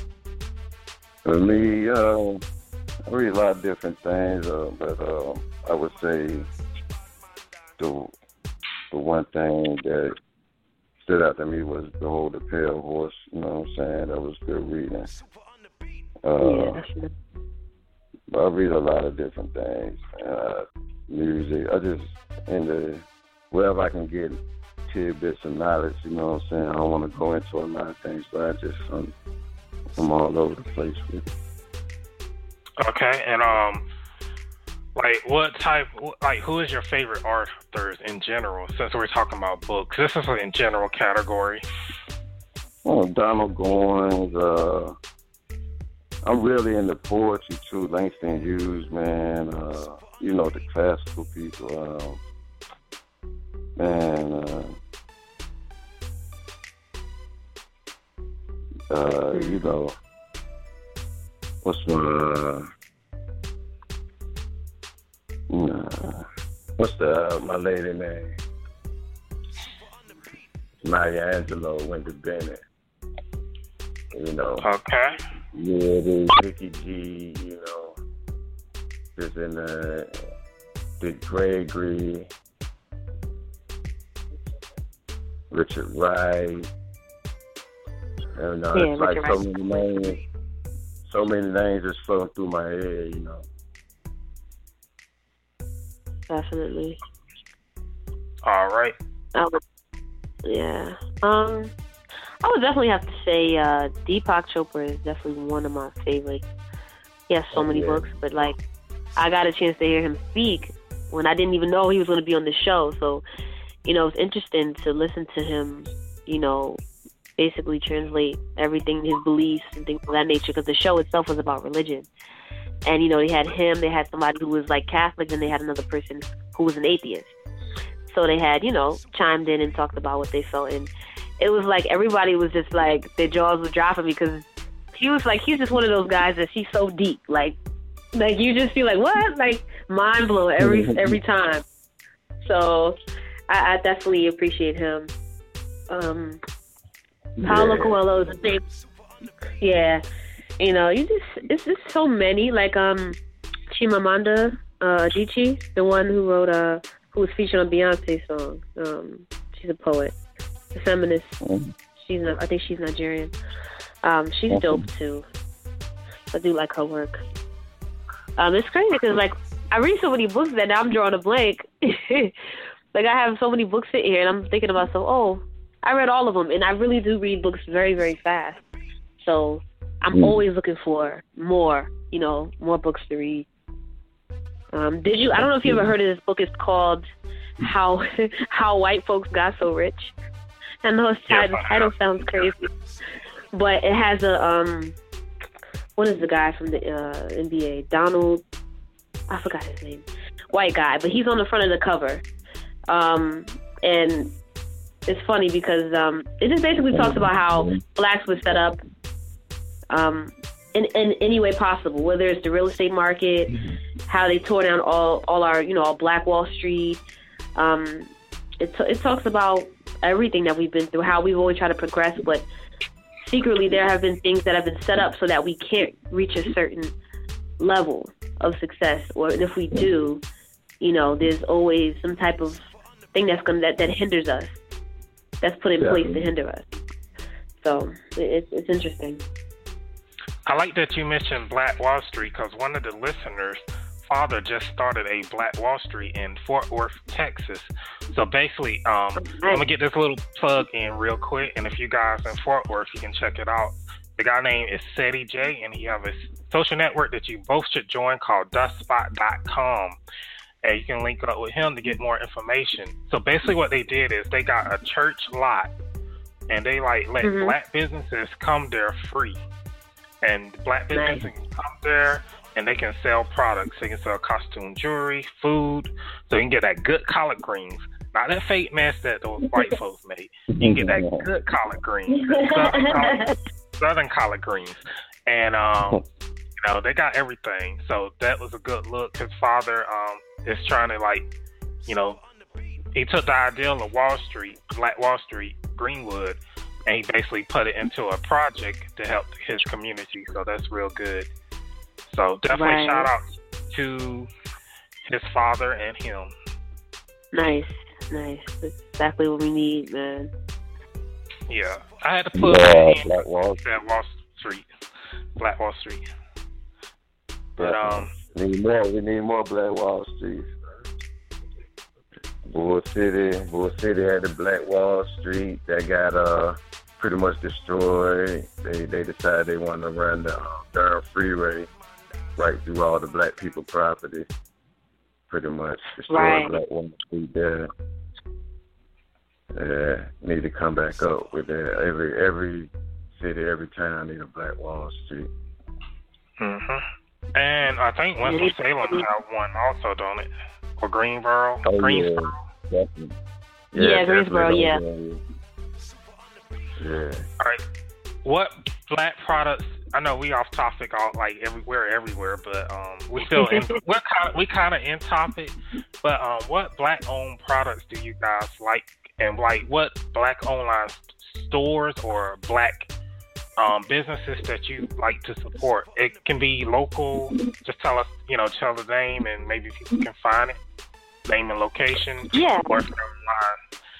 For me, uh, I read a lot of different things, uh, but uh, I would say the the one thing that stood out to me was The Hold the Pale Horse. You know what I'm saying? That was good reading. Uh, yeah. But I read a lot of different things. Uh, music. I just into wherever I can get tidbits of knowledge. You know what I'm saying? I don't want to go into a lot of things, but I just um, I'm all over the place with it. Okay, and um, like what type, like who is your favorite authors in general? Since we're talking about books, this is in general category. Oh, Donald Goines. Uh, I'm really into poetry too. Langston Hughes, man. Uh, you know, the classical people. Um, man. Uh, uh, you know. What's my, uh, uh, what's the, uh, my lady name? Maya Angelou, Wendy Bennett. You know. Okay. Yeah, there's Vicky G, you know. There's in, uh, Dick Gregory, Richard Wright. And, uh, yeah, it's like Richard so Wright. many names. So many names just flowing through my head, you know. Definitely. All right. I would, yeah. Um, I would definitely have to say uh, Deepak Chopra is definitely one of my favorites. He has so Oh, many yeah. books, but like, I got a chance to hear him speak when I didn't even know he was going to be on the show. So, you know, it's interesting to listen to him, you know, basically translate everything, his beliefs and things of that nature, because the show itself was about religion. And, you know, they had him, they had somebody who was like Catholic, and they had another person who was an atheist. So they had, you know, chimed in and talked about what they felt. And it was like everybody was just like, their jaws were dropping because he was like, he's just one of those guys that he's so deep. Like, like you just feel like, what? Like, mind blown every, every time. So I, I definitely appreciate him. Um, Paulo Yeah. Coelho is a thing. Yeah. You know, you just, it's just so many. Like, um, Chimamanda uh, Adichie, the one who wrote, uh, who was featured on Beyonce's song. Um, she's a poet, a feminist. Mhm. She's, not, I think she's Nigerian. Um, she's Mhm. dope too. I do like her work. Um, it's crazy because, like, I read so many books that now I'm drawing a blank. Like, I have so many books sitting here, and I'm thinking to myself, oh, I read all of them. And I really do read books very, very fast. So I'm mm. always looking for more, you know, more books to read. Um, did you, I don't know if you ever heard of this book. It's called How How White Folks Got So Rich. I know it's title, the title sounds crazy. But it has a, um, what is the guy from the uh, N B A? Donald, I forgot his name. White guy, but he's on the front of the cover. Um, and it's funny because um, it just basically talks about how blacks were set up um, in, in any way possible, whether it's the real estate market, how they tore down all, all our, you know, all Black Wall Street. Um, it, t- it talks about everything that we've been through, how we've always tried to progress, but secretly there have been things that have been set up so that we can't reach a certain level of success. Or if we do, you know, there's always some type of thing that's gonna that, that hinders us, that's put in yeah. place to hinder us. So it's it's interesting. I like that you mentioned Black Wall Street because one of the listeners' father just started a Black Wall Street in Fort Worth, Texas. So basically, um, nice. I'm gonna get this little plug in real quick, and if you guys in Fort Worth, you can check it out. The guy name is Seti J, and he have a social network that you both should join called dust spot dot com. And you can link up with him to get more information. So basically what they did is they got a church lot, and they like let mm-hmm. black businesses come there free. And black businesses nice. can come there, and they can sell products. They can sell costume jewelry, food. So you can get that good collard greens. Not that fake mess that those white folks made. You can get that good collard greens. Southern collard, southern collard greens. And, um, you know, they got everything. So that was a good look. His father um, is trying to, like, you know, he took the ideal of Wall Street, Black Wall Street, Greenwood, and he basically put it into a project to help his community. So that's real good. So definitely right. shout out to his father and him. Nice, nice. That's exactly what we need, man. Yeah, I had to put yeah, in Black Wall. Black Wall Street, Black Wall Street. But um, we need more. We need more Black Wall Street. Bull City, Bull City had the Black Wall Street that got uh pretty much destroyed. They they decided they wanted to run the uh, Durham Freeway right through all the black people property. Pretty much destroyed right. Black Wall Street there. Yeah, need to come back up with that. Every every city, every town need a Black Wall Street. Mhm. And I think Winston-Salem have one also, don't it? Or Greensboro? Oh, Greensboro. Yeah, definitely. Yeah, yeah Greensboro, yeah. Yeah. All right. What black products? I know we off topic, all like everywhere, everywhere, but um, we still in, we're kind of, we kind of in topic. But um, what black-owned products do you guys like, and like what black online stores or black um, businesses that you like to support? It can be local. Just tell us, you know, tell the name, and maybe people can find it. Name and location. Yeah. Or online.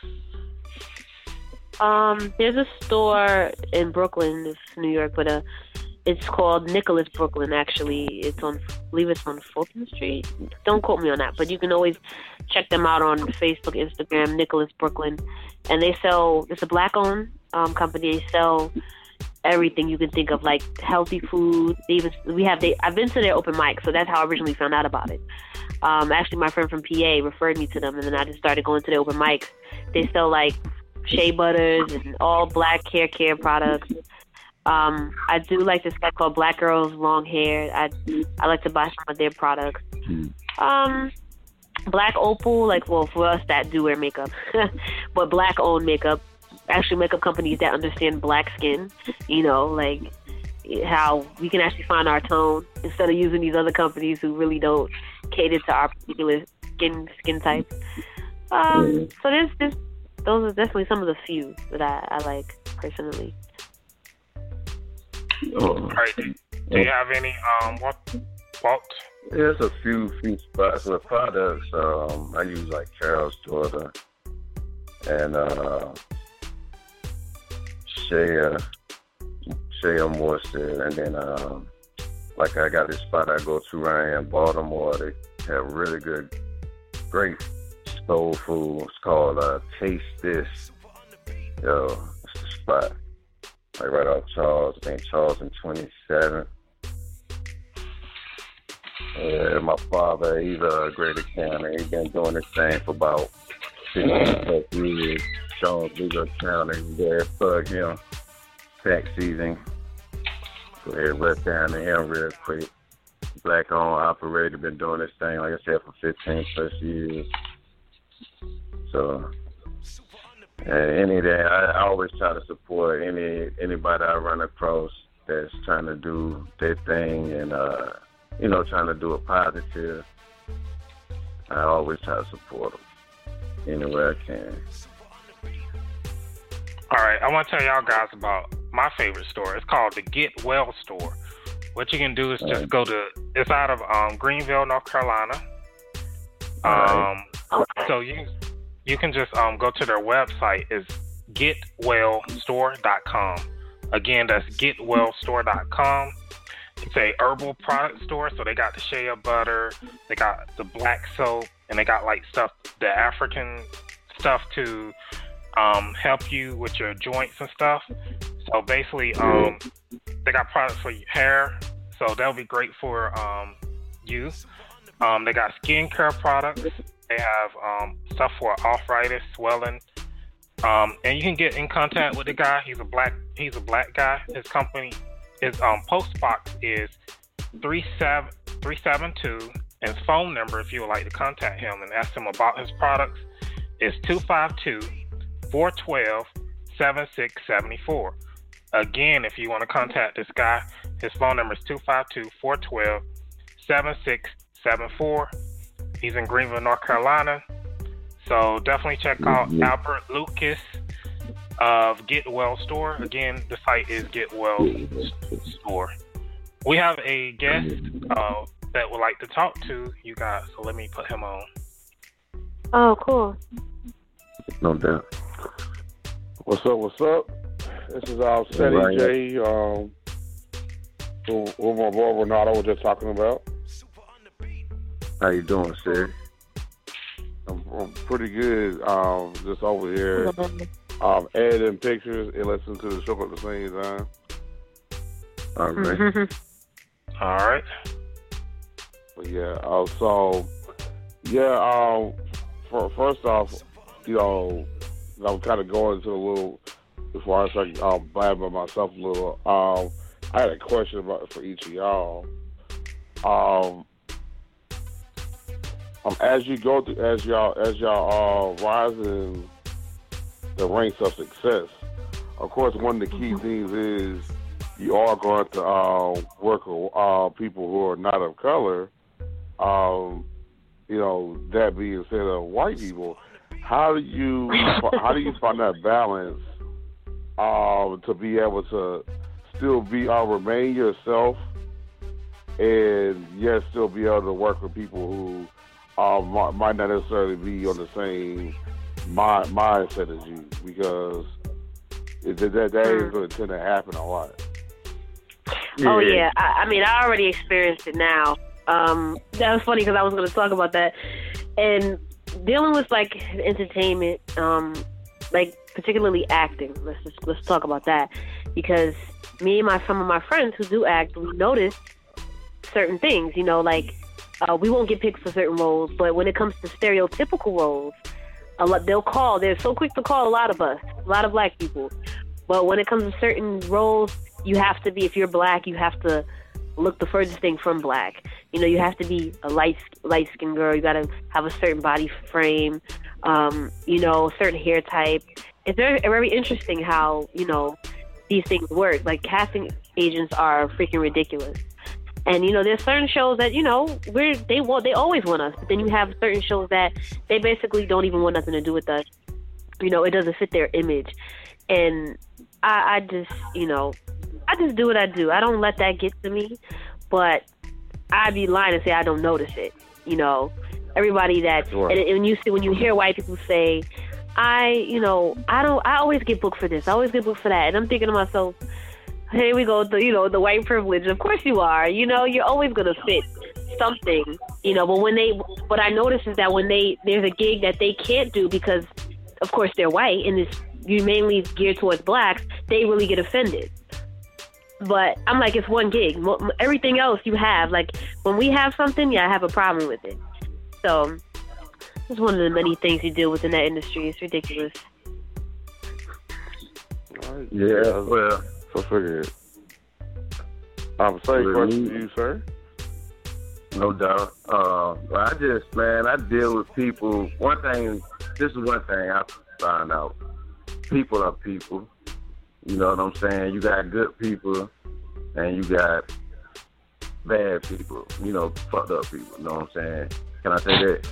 Um, there's a store in Brooklyn, it's New York, but uh, it's called Nicholas Brooklyn. Actually, it's on, I believe it's on Fulton Street. Don't quote me on that, but you can always check them out on Facebook, Instagram, Nicholas Brooklyn, and they sell. It's a black-owned um, company. They sell everything you can think of, like healthy food. They even we have. They I've been to their open mic, so that's how I originally found out about it. Um, actually, my friend from P A referred me to them, and then I just started going to their open mics. They sell like shea butters and all black hair care products. Um, I do like this guy called Black Girls Long Hair. I I like to buy some of their products. Um, Black Opal, like well for us that do wear makeup, but black owned makeup. Actually, makeup companies that understand black skin. You know, like how we can actually find our tone instead of using these other companies who really don't cater to our particular skin skin type. Um, so there's this. Those are definitely some of the few that I, I like personally. Oh. All right. Do you have any um what what? There's a few few spots with products. Um, I use like Carol's Daughter and uh, Shea Shea Moisture, and then um, like I got this spot I go to right here in Baltimore. They have really good, great soul food. It's called uh, Taste This. Yo, it's the spot. Like right off Charles, I think Charles and twenty-seven. Yeah, my father, he's a great accountant. He's been doing this thing for about fifteen plus years. Charles, he's an accountant. Yeah, fuck him. Tax season. Go ahead, rest down to him real quick. Black owned operator, been doing this thing, like I said, for fifteen plus years. So, uh, any day, I, I always try to support any anybody I run across that's trying to do their thing and, uh, you know, trying to do a positive. I always try to support them any way I can. All right, I want to tell y'all guys about my favorite store. It's called the Get Well Store. What you can do is just go to, it's out of um, Greenville, North Carolina. Um, so you you can just um, go to their website. It's get well store dot com. Again, that's get well store dot com. It's a herbal product store, so they got the shea butter, they got the black soap, and they got like stuff, the African stuff to um, help you with your joints and stuff. So basically, um, they got products for your hair, so that'll be great for um, you. Um, they got skincare products. They have um, stuff for arthritis, swelling, um, and you can get in contact with the guy. He's a black. He's a black guy. His company, his um, post box is three seven three seven two, and his phone number, if you would like to contact him and ask him about his products, is two five two, four one two, seven six seven four. Again, if you want to contact this guy, his phone number is two five two, four one two, seven six seven four. He's in Greenville, North Carolina. So definitely check out mm-hmm. Albert Lucas of Get Well Store. Again, the site is Get Well Store. We have a guest uh, that would like to talk to you guys, so let me put him on. Oh, cool. No doubt. What's up, what's up? This is uh, Seti right. J, um, who, who my boy Renato was just talking about. How you doing, sir? I'm, I'm pretty good. Um, just over here, um, editing pictures and listening to the show at the same time. All right. All right. But yeah. Uh, so yeah. Um, for, first off, you know, I'm kind of going into a little before I start um, blabbing myself a little. Um, I had a question about for each of y'all. Um. Um, as you go through, as y'all, as y'all uh, rise in the ranks of success, of course, one of the key things is you are going to uh, work with uh, people who are not of color. Um, you know, that being said, of white people, how do you how do you find that balance um, to be able to still be uh, remain yourself and yet still be able to work with people who Um, might not necessarily be on the same mind, mindset as you, because it, that, that is going to tend to happen a lot. Yeah. Oh, yeah. I, I mean, I already experienced it now. Um, that was funny because I was going to talk about that. And dealing with, like, entertainment, um, like, particularly acting, let's just, let's talk about that. Because me and my some of my friends who do act, we notice certain things, you know, like, Uh, we won't get picked for certain roles, but when it comes to stereotypical roles, a lot, they'll call. They're so quick to call a lot of us, a lot of black people. But when it comes to certain roles, you have to be, if you're black, you have to look the furthest thing from black. You know, you have to be a light, light-skinned girl. You got to have a certain body frame, um, you know, certain hair type. It's very, very interesting how, you know, these things work. Like, casting agents are freaking ridiculous. And, you know, there's certain shows that, you know, we're, they want, they always want us. But then you have certain shows that they basically don't even want nothing to do with us. You know, it doesn't fit their image. And I, I just, you know, I just do what I do. I don't let that get to me. But I'd be lying to say I don't notice it. You know, everybody that, sure. and, and when you see, when you hear white people say, I, you know, I don't, I always get booked for this. I always get booked for that. And I'm thinking to myself, here we go, the, you know, the white privilege. Of course you are. You know, you're always going to fit something, you know, but when they, what I notice is that when they, there's a gig that they can't do because, of course, they're white and it's you mainly geared towards blacks, they really get offended. But I'm like, it's one gig. Everything else you have, like, when we have something, yeah, I have a problem with it. So, it's one of the many things you deal with in that industry. It's ridiculous. Yeah, well, so figure it. I'm saying question to you, sir. No doubt. Uh, I just, man, I deal with people. One thing, this is one thing I find out. People are people. You know what I'm saying? You got good people and you got bad people. You know, fucked up people. You know what I'm saying? Can I say that?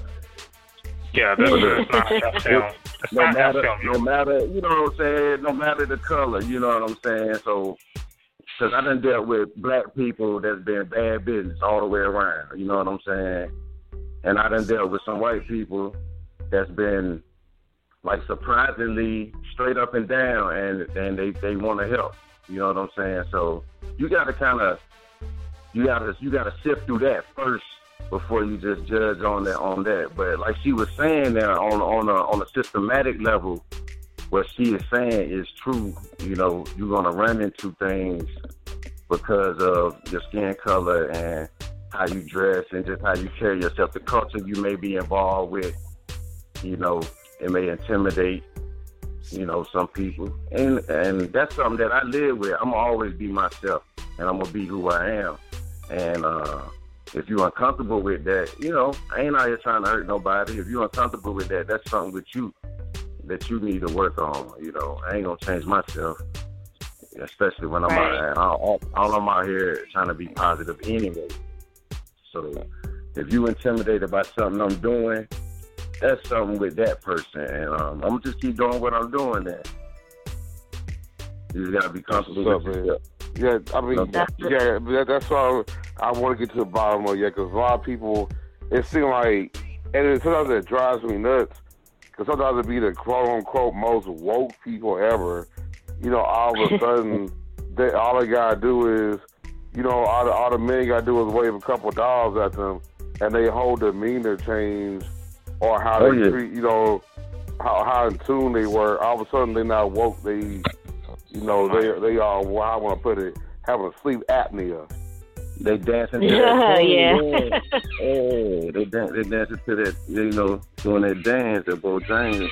Yeah, that's, that's not that film. That's no not matter, that film. no matter, you know what I'm saying? No matter the color, you know what I'm saying? So, because I done dealt with black people that's been bad business all the way around. You know what I'm saying? And I done dealt with some white people that's been like surprisingly straight up and down, and and they, they want to help. You know what I'm saying? So you got to kind of you got to you got to sift through that first before you just judge on that on that. But like she was saying there on on a on a systematic level, what she is saying is true. You know, you're gonna run into things because of your skin color and how you dress and just how you carry yourself, the culture you may be involved with. You know, it may intimidate, you know, some people. And and that's something that I live with. I'm going to always be myself, and I'm going to be who I am. And uh, if you're uncomfortable with that, you know, I ain't out here trying to hurt nobody. If you're uncomfortable with that, that's something with you that you need to work on. You know, I ain't going to change myself, especially when I'm out here. All, all I'm out here trying to be positive anyway. So if you intimidated by something I'm doing, that's something with that person, and um, I'm gonna just keep doing what I'm doing. Then you just gotta be comfortable with yourself. Yeah, I mean, okay. yeah, that, that's why I, I want to get to the bottom of it. Yeah, because a lot of people, it seems like, and it, sometimes it drives me nuts. Because sometimes it be the quote unquote most woke people ever. You know, all of a sudden, they, all they gotta do is, you know, all the, all the men gotta do is wave a couple of dollars at them, and they whole demeanor change. Or how oh, they yeah. treat, you know, how how in tune they were. All of a sudden, they're not woke. They, you know, they they are. Well, I want to put it, having sleep apnea. They dancing to yeah, that. Yeah. Oh, they dan- they dancing to that. You know, doing that dance at Bojangles.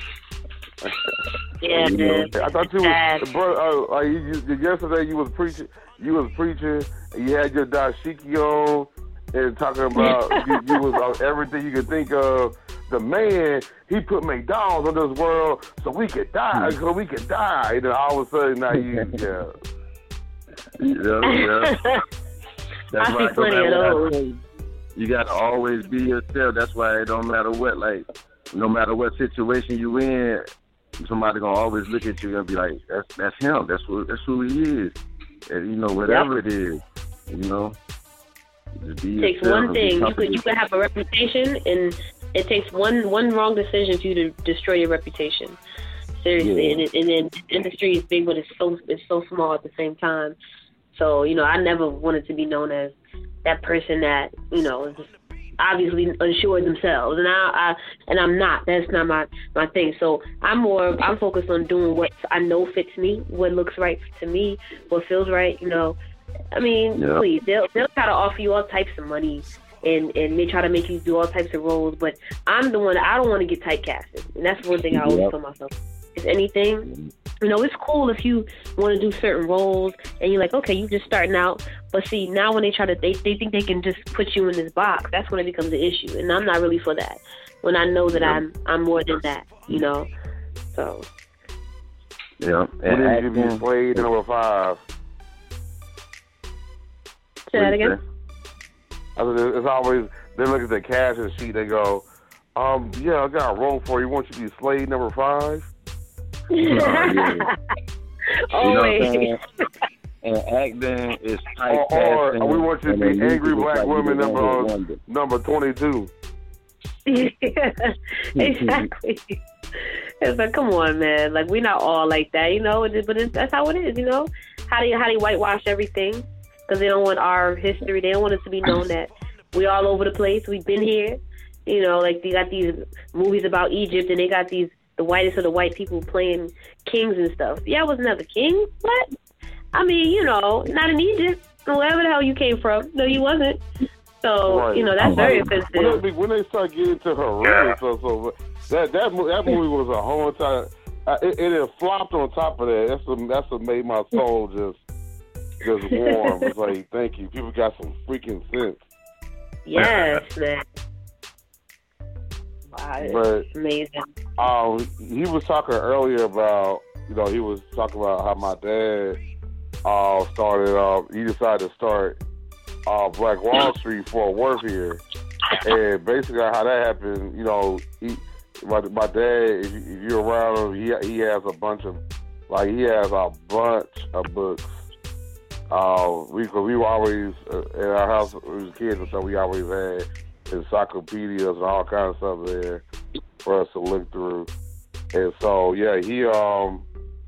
Yeah, you man. I thought you was, bro. Uh, like you, you, yesterday, you was preaching. You was preaching. And you had your dashiki on. And talking about you, you was on everything you could think of. The man, he put McDonald's in this world so we could die, so we could die. And then all of a sudden, now you, yeah. yeah, yeah. That's I why see plenty of those. You got to always be yourself. That's why it don't matter what, like, no matter what situation you in, somebody gonna always look at you and be like, that's that's him. That's what that's who he is. And, you know, whatever yep. it is, you know. It takes one thing. You could you could have a reputation, and it takes one one wrong decision for you to destroy your reputation. Seriously, yeah. and, it, and then the industry is big, but it's so it's so small at the same time. So you know, I never wanted to be known as that person that you know is just obviously unsure themselves, and I, I and I'm not. That's not my my thing. So I'm more I'm focused on doing what I know fits me, what looks right to me, what feels right. You know. I mean, yeah. please, they'll they'll try to offer you all types of money, and, and they try to make you do all types of roles. But I'm the one. I don't want to get typecasted, and that's one thing I always yep. tell myself. If anything, you know, it's cool if you want to do certain roles, and you're like, okay, you're just starting out. But see, now when they try to, they they think they can just put you in this box. That's when it becomes an issue, and I'm not really for that. When I know that yep. I'm I'm more than that, you know. So. Yeah, and then you be played number five. Say that again. I said, it's always, they look at the cash sheet, they go, um, yeah, I got a role for you. Want you to be slave number five? Oh, yeah. Always. You know and acting is type or, or we want you to be angry black like women number, uh, number twenty-two. Exactly. It's like, come on, man. Like, we're not all like that, you know, but it's, that's how it is, you know. how they how they whitewash everything because they don't want our history. They don't want it to be known that we're all over the place. We've been here. You know, like they got these movies about Egypt, and they got these the whitest of the white people playing kings and stuff. Yeah, I was never king. What? I mean, you know, not in Egypt. Wherever the hell you came from. No, you wasn't. So, Right. you know, that's very When offensive. they, when they start getting to her yeah. so, so that that mo- that movie was a whole entire. Uh, it, it had flopped on top of that. That's what, that's what made my soul just just warm. It's like, thank you. People got some freaking sense. Yes, man. Wow, But it's amazing. um, he was talking earlier about, you know, he was talking about how my dad uh, started. Uh, he decided to start uh, Black Wall Street for work here, and basically how that happened. You know, he, my, my dad. If, you, if you're around him, he he has a bunch of like he has a bunch of books. Uh, we we were always uh, in our house we was kids and stuff. We always had encyclopedias and all kinds of stuff there for us to look through. And so yeah, he um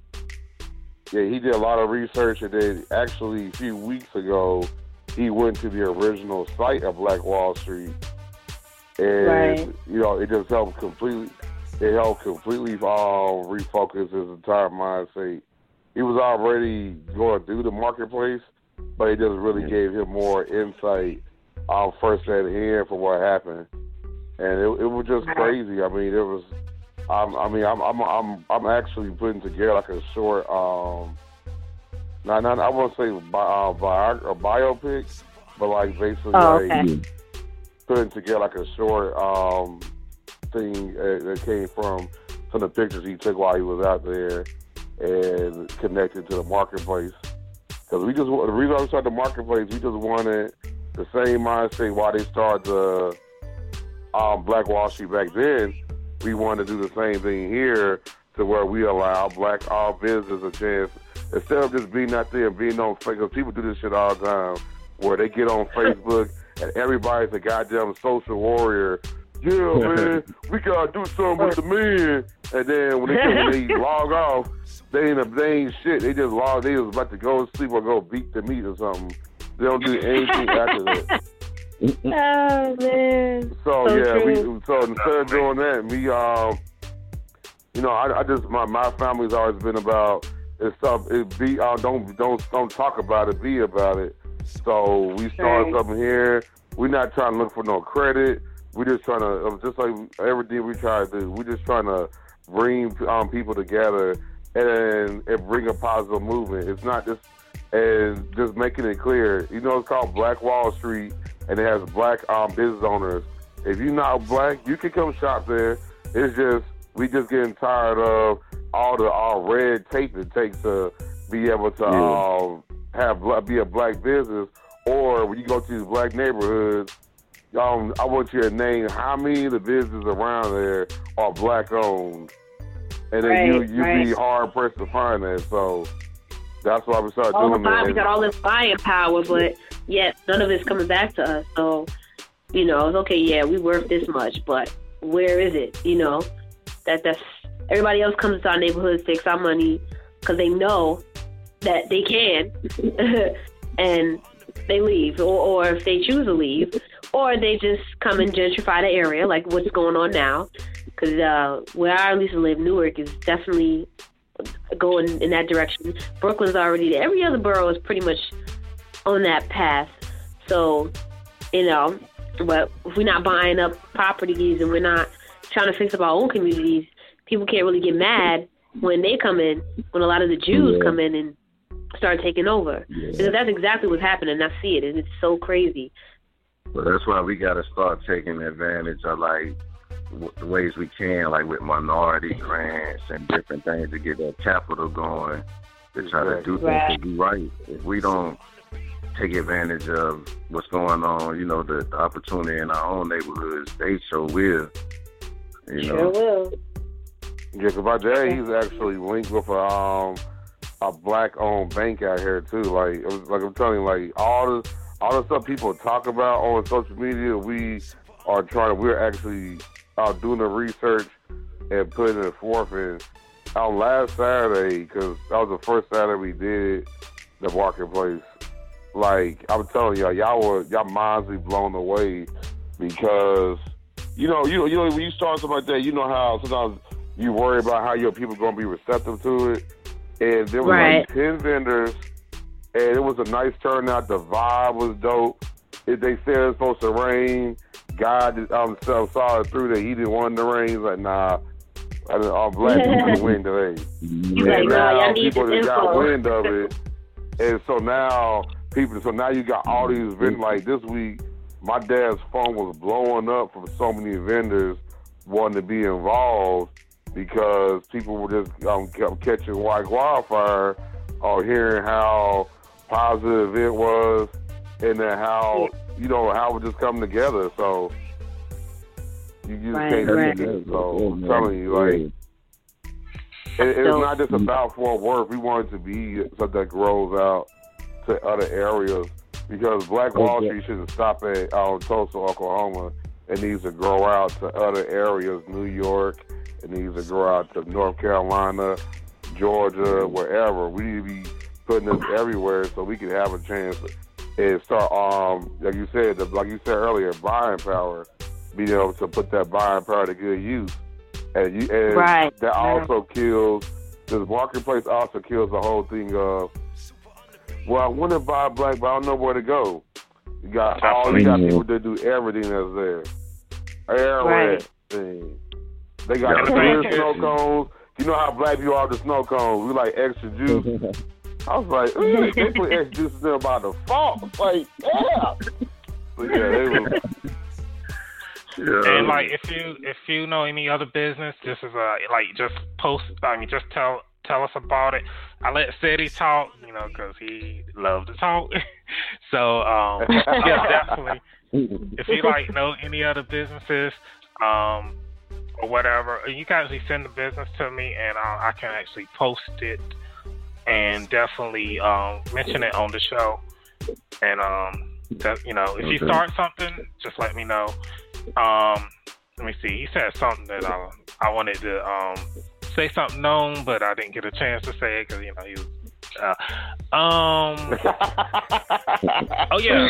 yeah he did a lot of research, and then actually a few weeks ago he went to the original site of Black Wall Street, and Right. you know it just helped completely it helped completely uh, refocus his entire mindset. He was already going through the marketplace, but it just really gave him more insight um, first at hand for what happened, and it, it was just crazy. I mean, it was. Um, I mean, I'm I'm I'm I'm actually putting together like a short. Um, not not I won't say bi- uh, bio, a biopic, but like basically Oh, like okay. putting together like a short um, thing uh, that came from some of the pictures he took while he was out there and connected to the marketplace. Because we just the reason why we started the marketplace, we just wanted the same mindset why they started the um, Black Wall Street back then. We wanted to do the same thing here, to where we allow black all business a chance instead of just being out there and being on Facebook. Because people do this shit all the time, where they get on Facebook and everybody's a goddamn social warrior. Yeah, man, we gotta do something with the men. And then when they, when they log off, they ain't they ain't shit. They just log. They just about to go to sleep or go beat the meat or something. They don't do anything after that. Oh man. So, So yeah, true. we so instead of doing that, me um, you know, I, I just my my family's always been about it's stuff. It be uh, don't don't don't talk about it, be about it. So we started Right. something here. We're not trying to look for no credit. We're just trying to just like everything we try to do. We're just trying to bring um, people together and and bring a positive movement. It's not just and just making it clear. You know, it's called Black Wall Street, and it has black um, business owners. If you're not black, you can come shop there. It's just we just getting tired of all the all red tape it takes to be able to Yeah. um, have bla- be a black business. Or when you go to these black neighborhoods, um, I want you to name how many of the businesses around there are black owned, and then Right, you you right. be hard pressed to find that. So that's why we started All the doing time, that. we got all this buying power, but yet none of it's coming back to us. So, you know, it's okay. Yeah, we worth this much, but where is it? You know, that that's everybody else comes to our neighborhoods, takes our money because they know that they can, and they leave, or, or if they choose to leave, or they just come and gentrify the area, like what's going on now. Because uh, where I at least live, Newark is definitely going in that direction. Brooklyn's already there. Every other borough is pretty much on that path. So, you know, but if we're not buying up properties and we're not trying to fix up our own communities, people can't really get mad when they come in, when a lot of the Jews Yeah. come in and start taking over. Because that's exactly what's happening. I see it, and it's so crazy. But that's why we got to start taking advantage of, like, w- the ways we can, like with minority grants and different things to get that capital going, to try to do things Right. to be right. If we don't take advantage of what's going on, you know, the, the opportunity in our own neighborhoods, they sure will. You Sure know? will. Yeah, because my dad, he's actually linked with a um a black-owned bank out here too. Like, it was, like I'm telling you, like all the all the stuff people talk about on social media, we are trying to. We're actually uh, doing the research and putting it forth. And on last Saturday, because that was the first Saturday we did the marketplace. Like I'm telling y'all, y'all were y'all minds be blown away because you know, you know, you know, when you start something like that, you know how sometimes you worry about how your people gonna be receptive to it. And there was right. like ten vendors, and it was a nice turnout. The vibe was dope. If they said it was supposed to rain, God um, saw it through that he didn't want the rain. He's like, nah, all black people can win today. He's and like, no, now y'all need people this that got info. wind of it, and so now people, so now you got all these vendors. Like this week, my dad's phone was blowing up from so many vendors wanting to be involved because people were just um, kept catching like wildfire or hearing how positive it was and then how, you know, how it just come together. So you just right, can't right. do it. So I'm telling you, like, it, it's not just about Fort Worth. We want it to be something that grows out to other areas because Black Wall Okay. Street shouldn't stop at uh, Tulsa, Oklahoma. It needs to grow out to other areas, New York. It needs to grow out to North Carolina, Georgia, wherever. We need to be putting this everywhere so we can have a chance and start, um, like you said, the, like you said earlier, buying power, being able to put that buying power to good use. And, you, and Right. that also kills, this marketplace also kills the whole thing of, well, I want to buy black, but I don't know where to go. You got all you got people that do everything that's there. Everything. They got Yeah. clear snow cones. You know how black people are with the snow cones. We like extra juice. I was like, ooh, they put extra juice in there by default. Like, yeah. But yeah, they was. Yeah. And like, if you if you know any other business, this is a like just post. I mean, just tell tell us about it. I let Ceddy talk, you know, because he loves to talk. so um, yeah, definitely. If you like know any other businesses, um, or whatever, you can actually send the business to me, and I, I can actually post it and definitely um, mention it on the show. And um, that, you know, if you Okay. start something, just let me know. Um, let me see. He said something that I I wanted to um, say something known, but I didn't get a chance to say it because you know he was. Uh, um. oh yeah.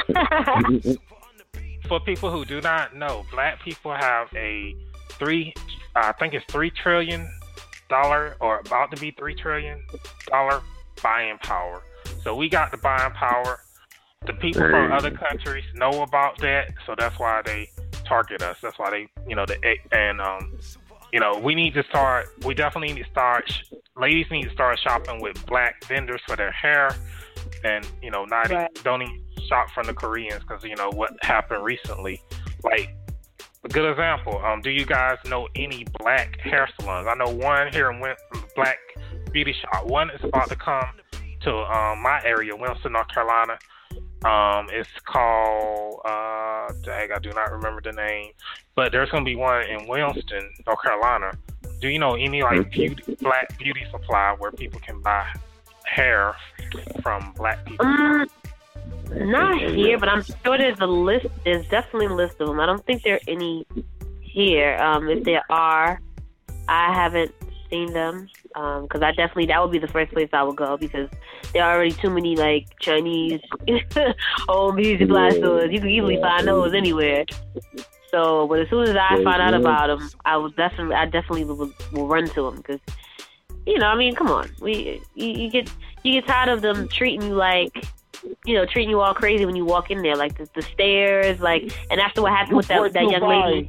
For people who do not know, black people have a three. I think it's three trillion dollar or about to be three trillion dollar buying power. So we got the buying power. The people from Hey. other countries know about that, so that's why they target us. That's why they, you know, the and um, you know, we need to start. We definitely need to start. Ladies need to start shopping with black vendors for their hair, and you know, not Right. don't even shop from the Koreans because you know what happened recently. Like a good example. Um, do you guys know any black hair salons? I know one here in Win- Black Beauty Shop. One is about to come to um, my area, Winston, North Carolina. Um, it's called, uh, dang, I do not remember the name, but there's going to be one in Winston, North Carolina. Do you know any like beauty, black beauty supply where people can buy hair from black people? Um, not here, but I'm sure there's a list. There's definitely a list of them. I don't think there are any here. Um, if there are, I haven't seen them. Um, because I definitely that would be the first place I would go because there are already too many like Chinese home beauty supply stores. You can easily find those anywhere. So, but as soon as I find out about them, I would definitely, I definitely will, will run to them because, you know, I mean, come on, we you, you get you get tired of them treating you like, you know, treating you all crazy when you walk in there, like the, the stairs, like, and after what happened with that that young lady.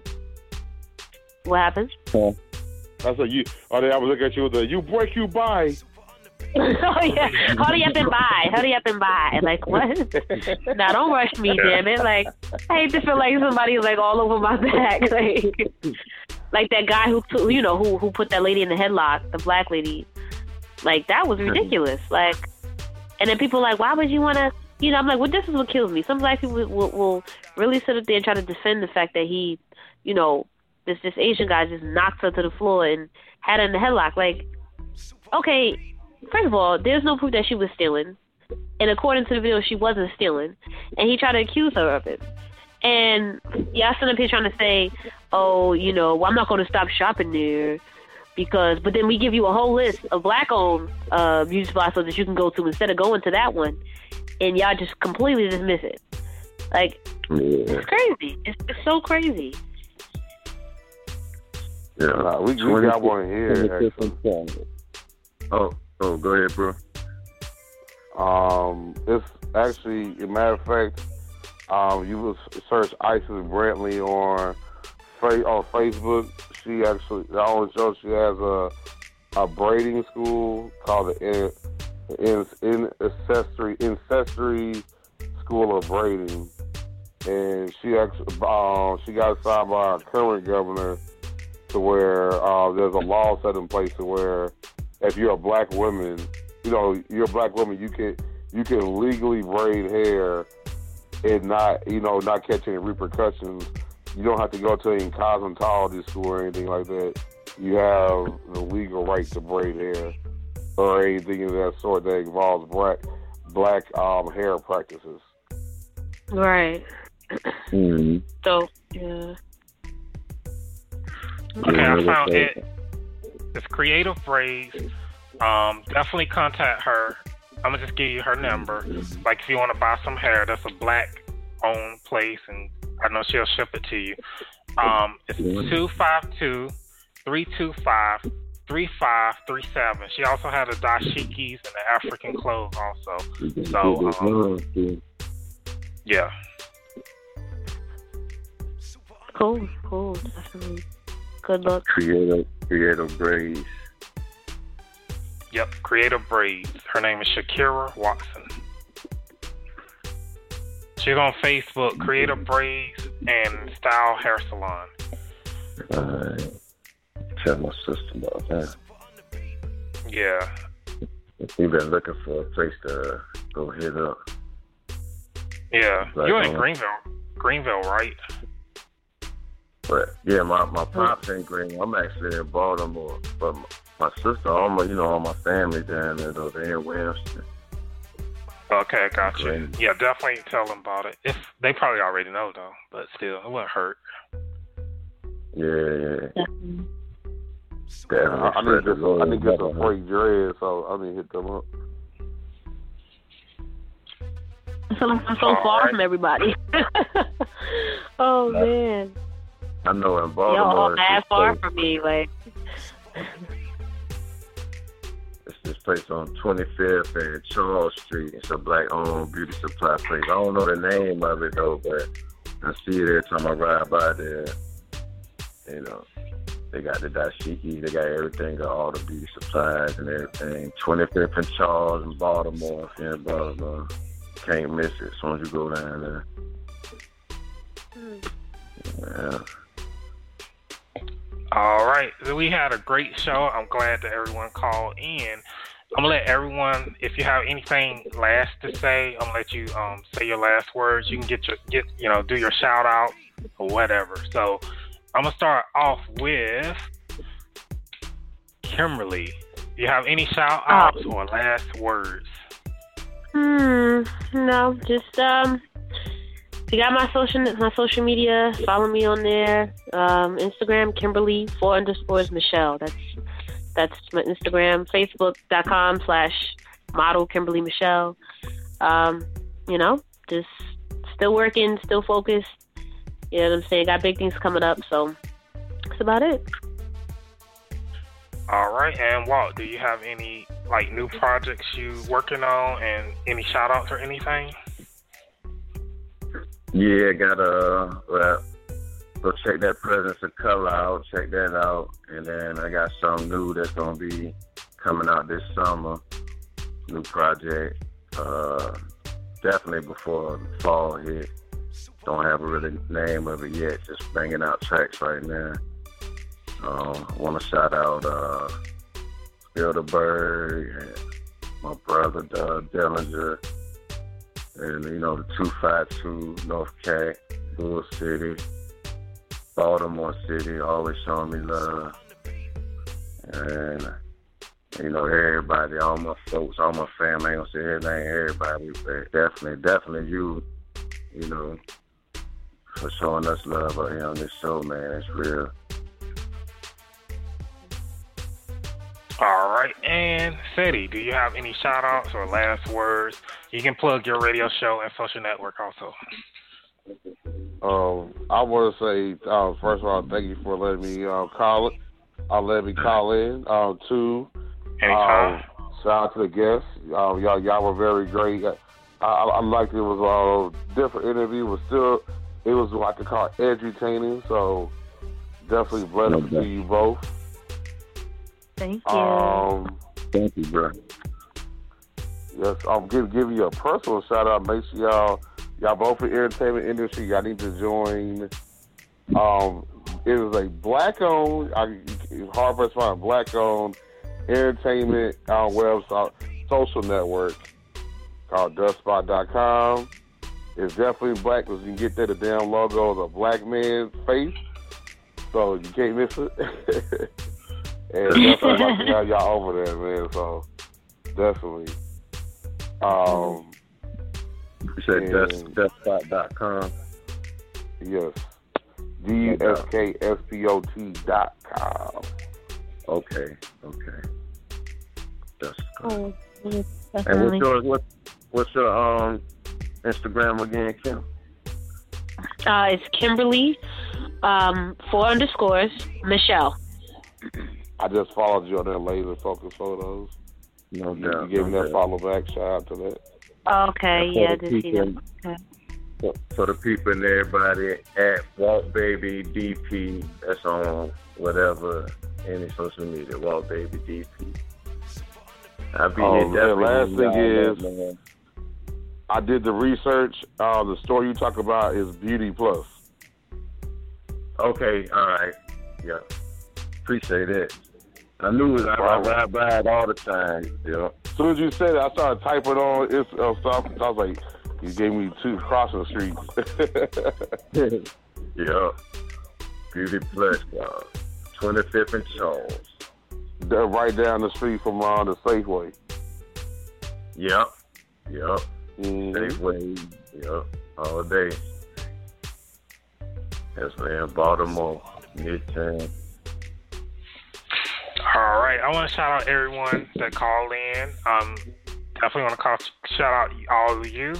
What happened? I said you. Oh, I was looking at you with the you break you buy. Oh yeah, hurry up and buy, hurry up and buy. Like what? Now don't rush me, damn it. Like I hate to feel like somebody's like all over my back, like like that guy who took, you know, who who put that lady in the headlock, the black lady. Like that was ridiculous. Like, and then people are like, why would you want to? You know, I'm like, well, this is what kills me. Some black people will, will, will really sit up there and try to defend the fact that he, you know, this this Asian guy just knocked her to the floor and had her in the headlock. Like, okay. First of all, there's no proof that she was stealing. And according to the video, she wasn't stealing. And he tried to accuse her of it. And yeah, I stand up here trying to say, oh, you know, well, I'm not going to stop shopping there. Because, but then we give you a whole list of black-owned uh, beauty supply stores that you can go to instead of going to that one, and y'all just completely dismiss it. Like, yeah. it's crazy. It's, it's so crazy. Yeah, nah, we, we got one here. Actually. Oh, oh, go ahead, bro. Um, it's actually, as a matter of fact, um, you will search Isis Brantley on on Facebook. She actually, the only show she has a a braiding school called the in, in, ancestry ancestry School of Braiding, and she actually uh, she got signed by our current governor to where uh, there's a law set in place to where if you're a black woman, you know, you're a black woman, you can you can legally braid hair and not, you know, not catch any repercussions. You don't have to go to any cosmetology school or anything like that. You have the legal right to braid hair or anything of that sort that involves black black um, hair practices. Right. Mm-hmm. So, yeah. Okay, I found it. It's Creative Braids. Um, definitely contact her. I'm gonna just give you her number. Like if you want to buy some hair, that's a black-owned place, and I know she'll ship it to you. Um, it's two five two, three two five, three five three seven. She also had the dashikis and the African clothes also. So, um, yeah. Cool, cool, definitely. Good luck. Creative, creative braids. Yep, Creative Braids. Her name is Shakira Watson. She's on Facebook, Creative Braids and Style Hair Salon. Alright. Tell my sister about that. Yeah. We've been looking for a place to go hit up. Yeah. Like, You're in um, Greenville. Greenville, right? But yeah, my my pops in Greenville. I'm actually in Baltimore, but my, my sister, all my you know, all my family down there though. They're in Williamston. Okay, got you. Yeah, definitely tell them about it. If they probably already know though, but still, it wouldn't hurt. Yeah, yeah. Definitely. I, I need to I need to get some free dreads, so I need to hit them up. I feel like I'm so All far right. from everybody. Oh man. I know in Y'all Baltimore. all it's mad this far place- from me, like. It's this place on twenty-fifth and Charles Street. It's a black-owned beauty supply place. I don't know the name of it though, but I see it every time I ride by there. You know, they got the dashiki, they got everything, got all the beauty supplies and everything. twenty-fifth and Charles in Baltimore. If you're in Baltimore, can't miss it as soon as you go down there. Yeah. All right. So we had a great show. I'm glad that everyone called in. I'm gonna let everyone, if you have anything last to say, I'm gonna let you um, say your last words. You can get your get you know do your shout out or whatever. So I'm gonna start off with Kimberly. Do you have any shout outs or last words? Hmm. No, just um. You got my social my social media. Follow me on there. Um, Instagram Kimberly four underscores Michelle. That's that's my Instagram. Facebook dot com slash model Kimberly Michelle. Um, you know, just still working, still focused. You know what I'm saying? Got big things coming up, so that's about it. All right. And Walt, do you have any like new projects you working on and any shout outs or anything? Yeah, gotta well, go check that Presence of Color out, check that out, and then I got something new that's gonna be coming out this summer. New project, uh, definitely before the fall hit. Don't have a really name of it yet, just banging out tracks right now. Um, I want to shout out uh, Bilderberg and my brother Doug Dillinger. And, you know, the two five two, North Cat, Bull City, Baltimore City, always showing me love. And, you know, everybody, all my folks, all my family, I ain't gonna say everything, everybody, but definitely, definitely you, you know, for showing us love out here on this show, man. It's real. right, and Seti, do you have any shout outs or last words? You can plug your radio show and social network also. Um, I want to say, uh, first of all, thank you for letting me uh, call it. Uh, let me call in. Uh, two, Anytime. Um, shout out to the guests. Uh, y'all, y'all were very great. I, I, I liked it. It was a different interview, but still, it was what I could call edutaining. So definitely blessed to see you both. Thank you. Um, Thank you, bro. Yes, I'll give give you a personal shout out. Make sure y'all y'all both in the entertainment industry. Y'all need to join. Um, it is a black owned. I it's hard for us to find a black owned entertainment uh, website social network called dust spot dot com. It's definitely black because you can get there. The damn logo is a black man's face, so you can't miss it. And definitely like to have y'all over there, man. So definitely. Um, you said dust spot dot com. Yes. D U S K S P O T dot com. Okay. Okay. That's Oh, yes, And definitely. what's your what, what's your um Instagram again, Kim? Uh, it's Kimberly, um, four underscores, Michelle. I just followed you on there, Laser Focus Photos. No You, doubt. you gave me no that doubt. follow back. Shout out to that. Okay, And for yeah, I the did see that. people- Okay. For, for the people and everybody at Walt Baby D P, that's on whatever any social media, Walt Baby D P. I'll be Oh, there man, definitely. last giving thing y'all is- that, man. I did the research. Uh, the store you talk about is Beauty Plus. Okay, all right, yeah, appreciate it. I knew it. I, I ride by it all the time. Yeah. As soon as you said it, I started typing on it uh, stuff. I was like, you gave me two crossing streets. Yeah. Beauty Plus, y'all. twenty-fifth and Charles. They're right down the street from uh, the Safeway. Yep. Yep. Mm-hmm. Safeway. Yep. All day. Yes, man. Baltimore. Midtown. All right, I want to shout out everyone that called in. Um, definitely want to call shout out all of you.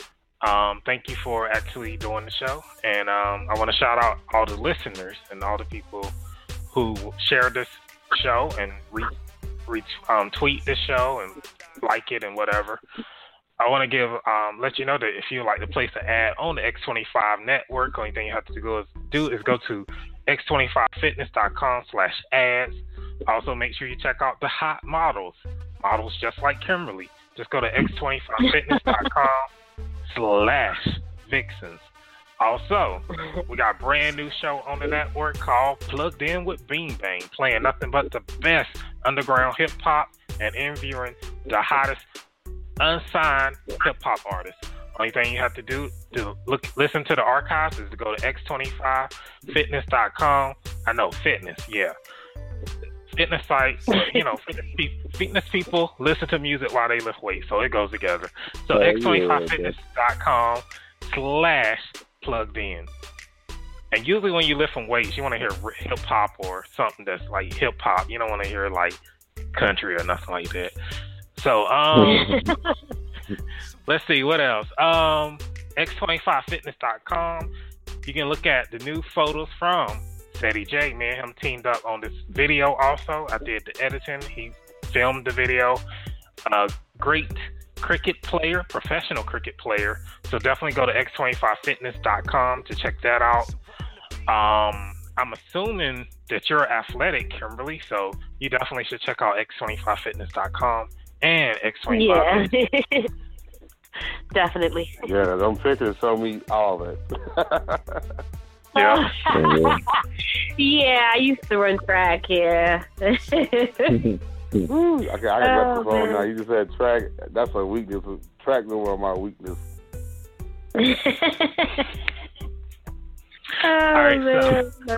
Um, thank you for actually doing the show, and um, I want to shout out all the listeners and all the people who share this show and re, re um, tweet this show and like it and whatever. I want to give um, let you know that if you like to place an ad on the X twenty-five network, only thing you have to go is do is go to x twenty-five fitness dot com slash ads. Also, make sure you check out the hot models, models just like Kimberly. Just go to x twenty-five fitness dot com slash vixens. Also, we got a brand new show on the network called Plugged In with Bean Bang, playing nothing but the best underground hip hop and interviewing the hottest unsigned hip hop artists. Only thing you have to do to look, listen to the archives is to go to x twenty-five fitness dot com. I know fitness, yeah, fitness site. But, you know, fitness, pe- fitness people listen to music while they lift weights, so it goes together. So Oh, x twenty-five fitness dot com slash plugged in. And usually when you lift from weights, you want to hear hip hop or something that's like hip hop. You don't want to hear like country or nothing like that. So, um, let's see what else. Um, x twenty-five fitness dot com. You can look at the new photos from Seti J. Me and him teamed up on this video. Also, I did the editing. He filmed the video. Uh, great cricket player, professional cricket player. So definitely go to x twenty-five fitness dot com to check that out. Um, I'm assuming that you're athletic, Kimberly, so you definitely should check out x twenty-five fitness dot com and X twenty-five. Yeah. Definitely. Yeah, them pictures show me all that. Yeah. Yeah, I used to run track, yeah. Ooh, okay, I got Oh, the phone man. now. You just said track. That's a weakness. Track no more my weakness. Oh, All right, so man.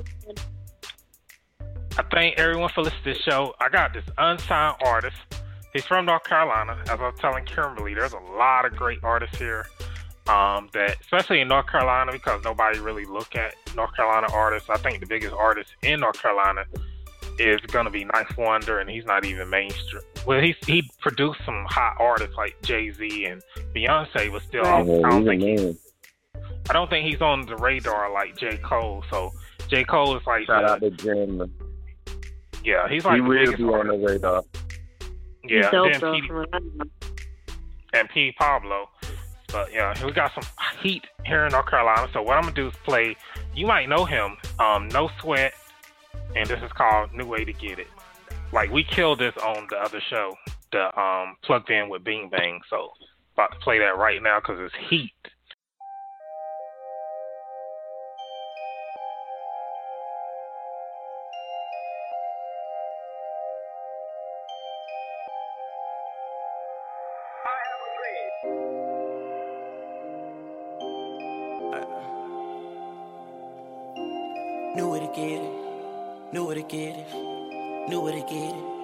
I thank everyone for listening to the show. I got this unsigned artist. He's from North Carolina. As I was telling Kimberly, there's a lot of great artists here. Um, that especially in North Carolina, because nobody really look at North Carolina artists. I think the biggest artist in North Carolina is gonna be Ninth Wonder, and he's not even mainstream. Well, he he produced some hot artists like Jay-Z and Beyonce, but still, I, I don't think he, I don't think he's on the radar like J. Cole. So J. Cole is like shout the, out to Jim. Yeah, he's like he the will biggest be on the radar. Yeah, He's and then P. and P. Pablo. But yeah, we got some heat here in North Carolina. So what I'm gonna do is play. You might know him, um, No Sweat, and this is called New Way to Get It. Like, we killed this on the other show, the um, Plugged In with Bing Bang. So about to play that right now because it's heat. Knew where to get it, knew where to get it, knew where to get it.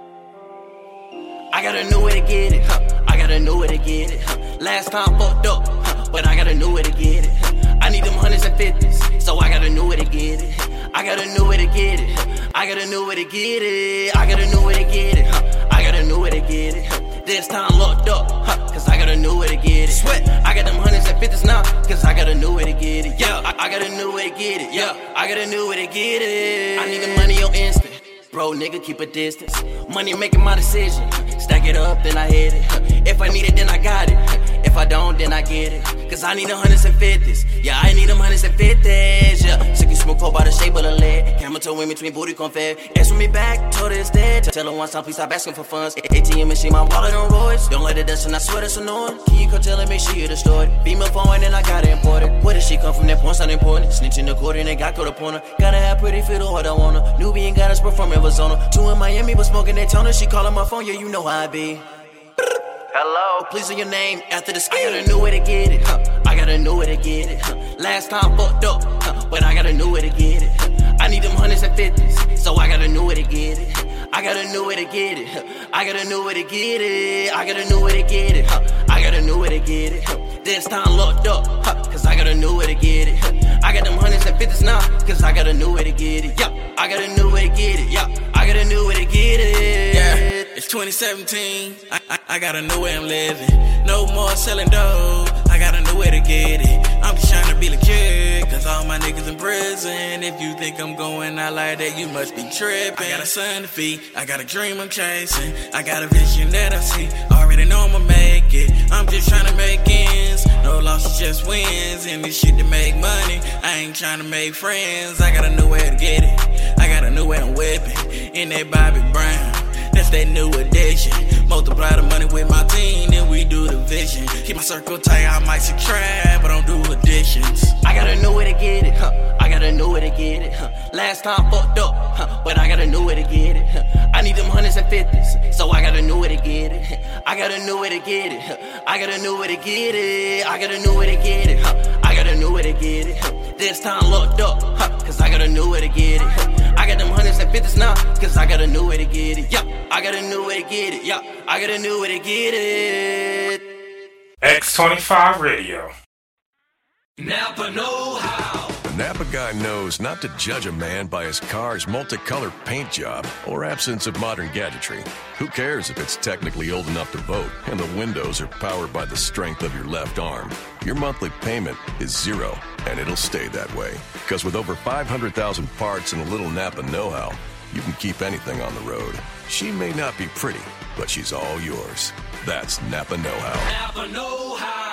I got a new way to get it, huh? I got a new way to get it, huh? Last time fucked up, huh? But I got a new way to get it, huh? I need them hundreds and fifties, so I got a new way to get it. I got a new way to get it, huh? I got a new way to get it. I got a new way to get it, huh? I got a new way to get it, huh? This time locked up, huh? Cause I got a new way to get it. Sweat, I got them hundreds and fifties now, cause I got a new way to get it. Yeah, I, I got a new way to get it. Yeah, I got a new way to get it. I need the money on instant. Bro, nigga, keep a distance. Money making my decision. Stack it up, then I hit it. If I need it, then I got it. If I don't, then I get it. Cause I need them hundreds and fifties. Yeah, I need them hundreds and fifties. Yeah, sick and smoke by the shape of the leg. Camera toe in between booty confed. Ask me back, told her it's dead. Tell her one time, please stop asking for funds. A T M machine, my wallet on Royce. Don't let it dust, and I swear that's annoying. Can you come tell her, make sure you destroyed? Female phone, and I got it imported. Where did she come from? That point's not important. Snitching the court, and they got caught upon her. Gotta have pretty feel the heart I want her. Nubian got us from Arizona. Two in Miami, but smoking Daytona. She calling my phone, yeah, you know how I be. Hello, please say your name after the skin. I got a new way to get it, huh? I got a new way to get it, huh? Last time fucked up, huh? But I got a new way to get it, huh? I need them hundreds and fifties, so I got a new way to get it, huh? I got a new way to get it, huh? I got a new way to get it. I got a new way to get it, huh? I got a new way to get it, huh? This time locked up, huh? Cause I got a new way to get it, huh? I got them hundreds and fifties now, cause I got a new way to get it, yeah. I got a new way to get it, yeah. I got a new way to get it. Yeah, it's twenty seventeen. I, I, I got a new way I'm living. No more selling dope. I got a new way to get it. I'm just trying to be legit, cause all my niggas in prison. If you think I'm going out like that, you must be tripping. I got a son to feed. I got a dream I'm chasing. I got a vision that I see. Already know I'ma make it. I'm just trying to make ends. No losses, just wins. And this shit to make money. I ain't trying to make friends. I got a new way to get it. I got a new way I'm whipping. In that Bobby Brown. That's that new addition. Multiply the money with my team, then we do the vision. Keep my circle tight, I might subtract, but don't do additions. I got a new way to get it, huh? I got a new way to get it, huh? Last time fucked up, huh? But I got a new way to get it, huh? I need them hundreds and fifties, so I got a new way to get it, huh? I got a new way to get it, huh? I got a new way to get it. I got a new way to get it, huh? I got a new way to get it, huh? This time locked up, huh? Cause I got a new way to get it, huh? I got them hundreds and fifties now, cause I got a new way to get it, yeah. I got a new way to get it, yeah. I got a new way to get it. X twenty-five Radio. Napa know-how. The Napa guy knows not to judge a man by his car's multicolored paint job or absence of modern gadgetry. Who cares if it's technically old enough to vote and the windows are powered by the strength of your left arm? Your monthly payment is zero, and it'll stay that way. Because with over five hundred thousand parts and a little Napa know-how, you can keep anything on the road. She may not be pretty, but she's all yours. That's Napa know-how. Napa know-how.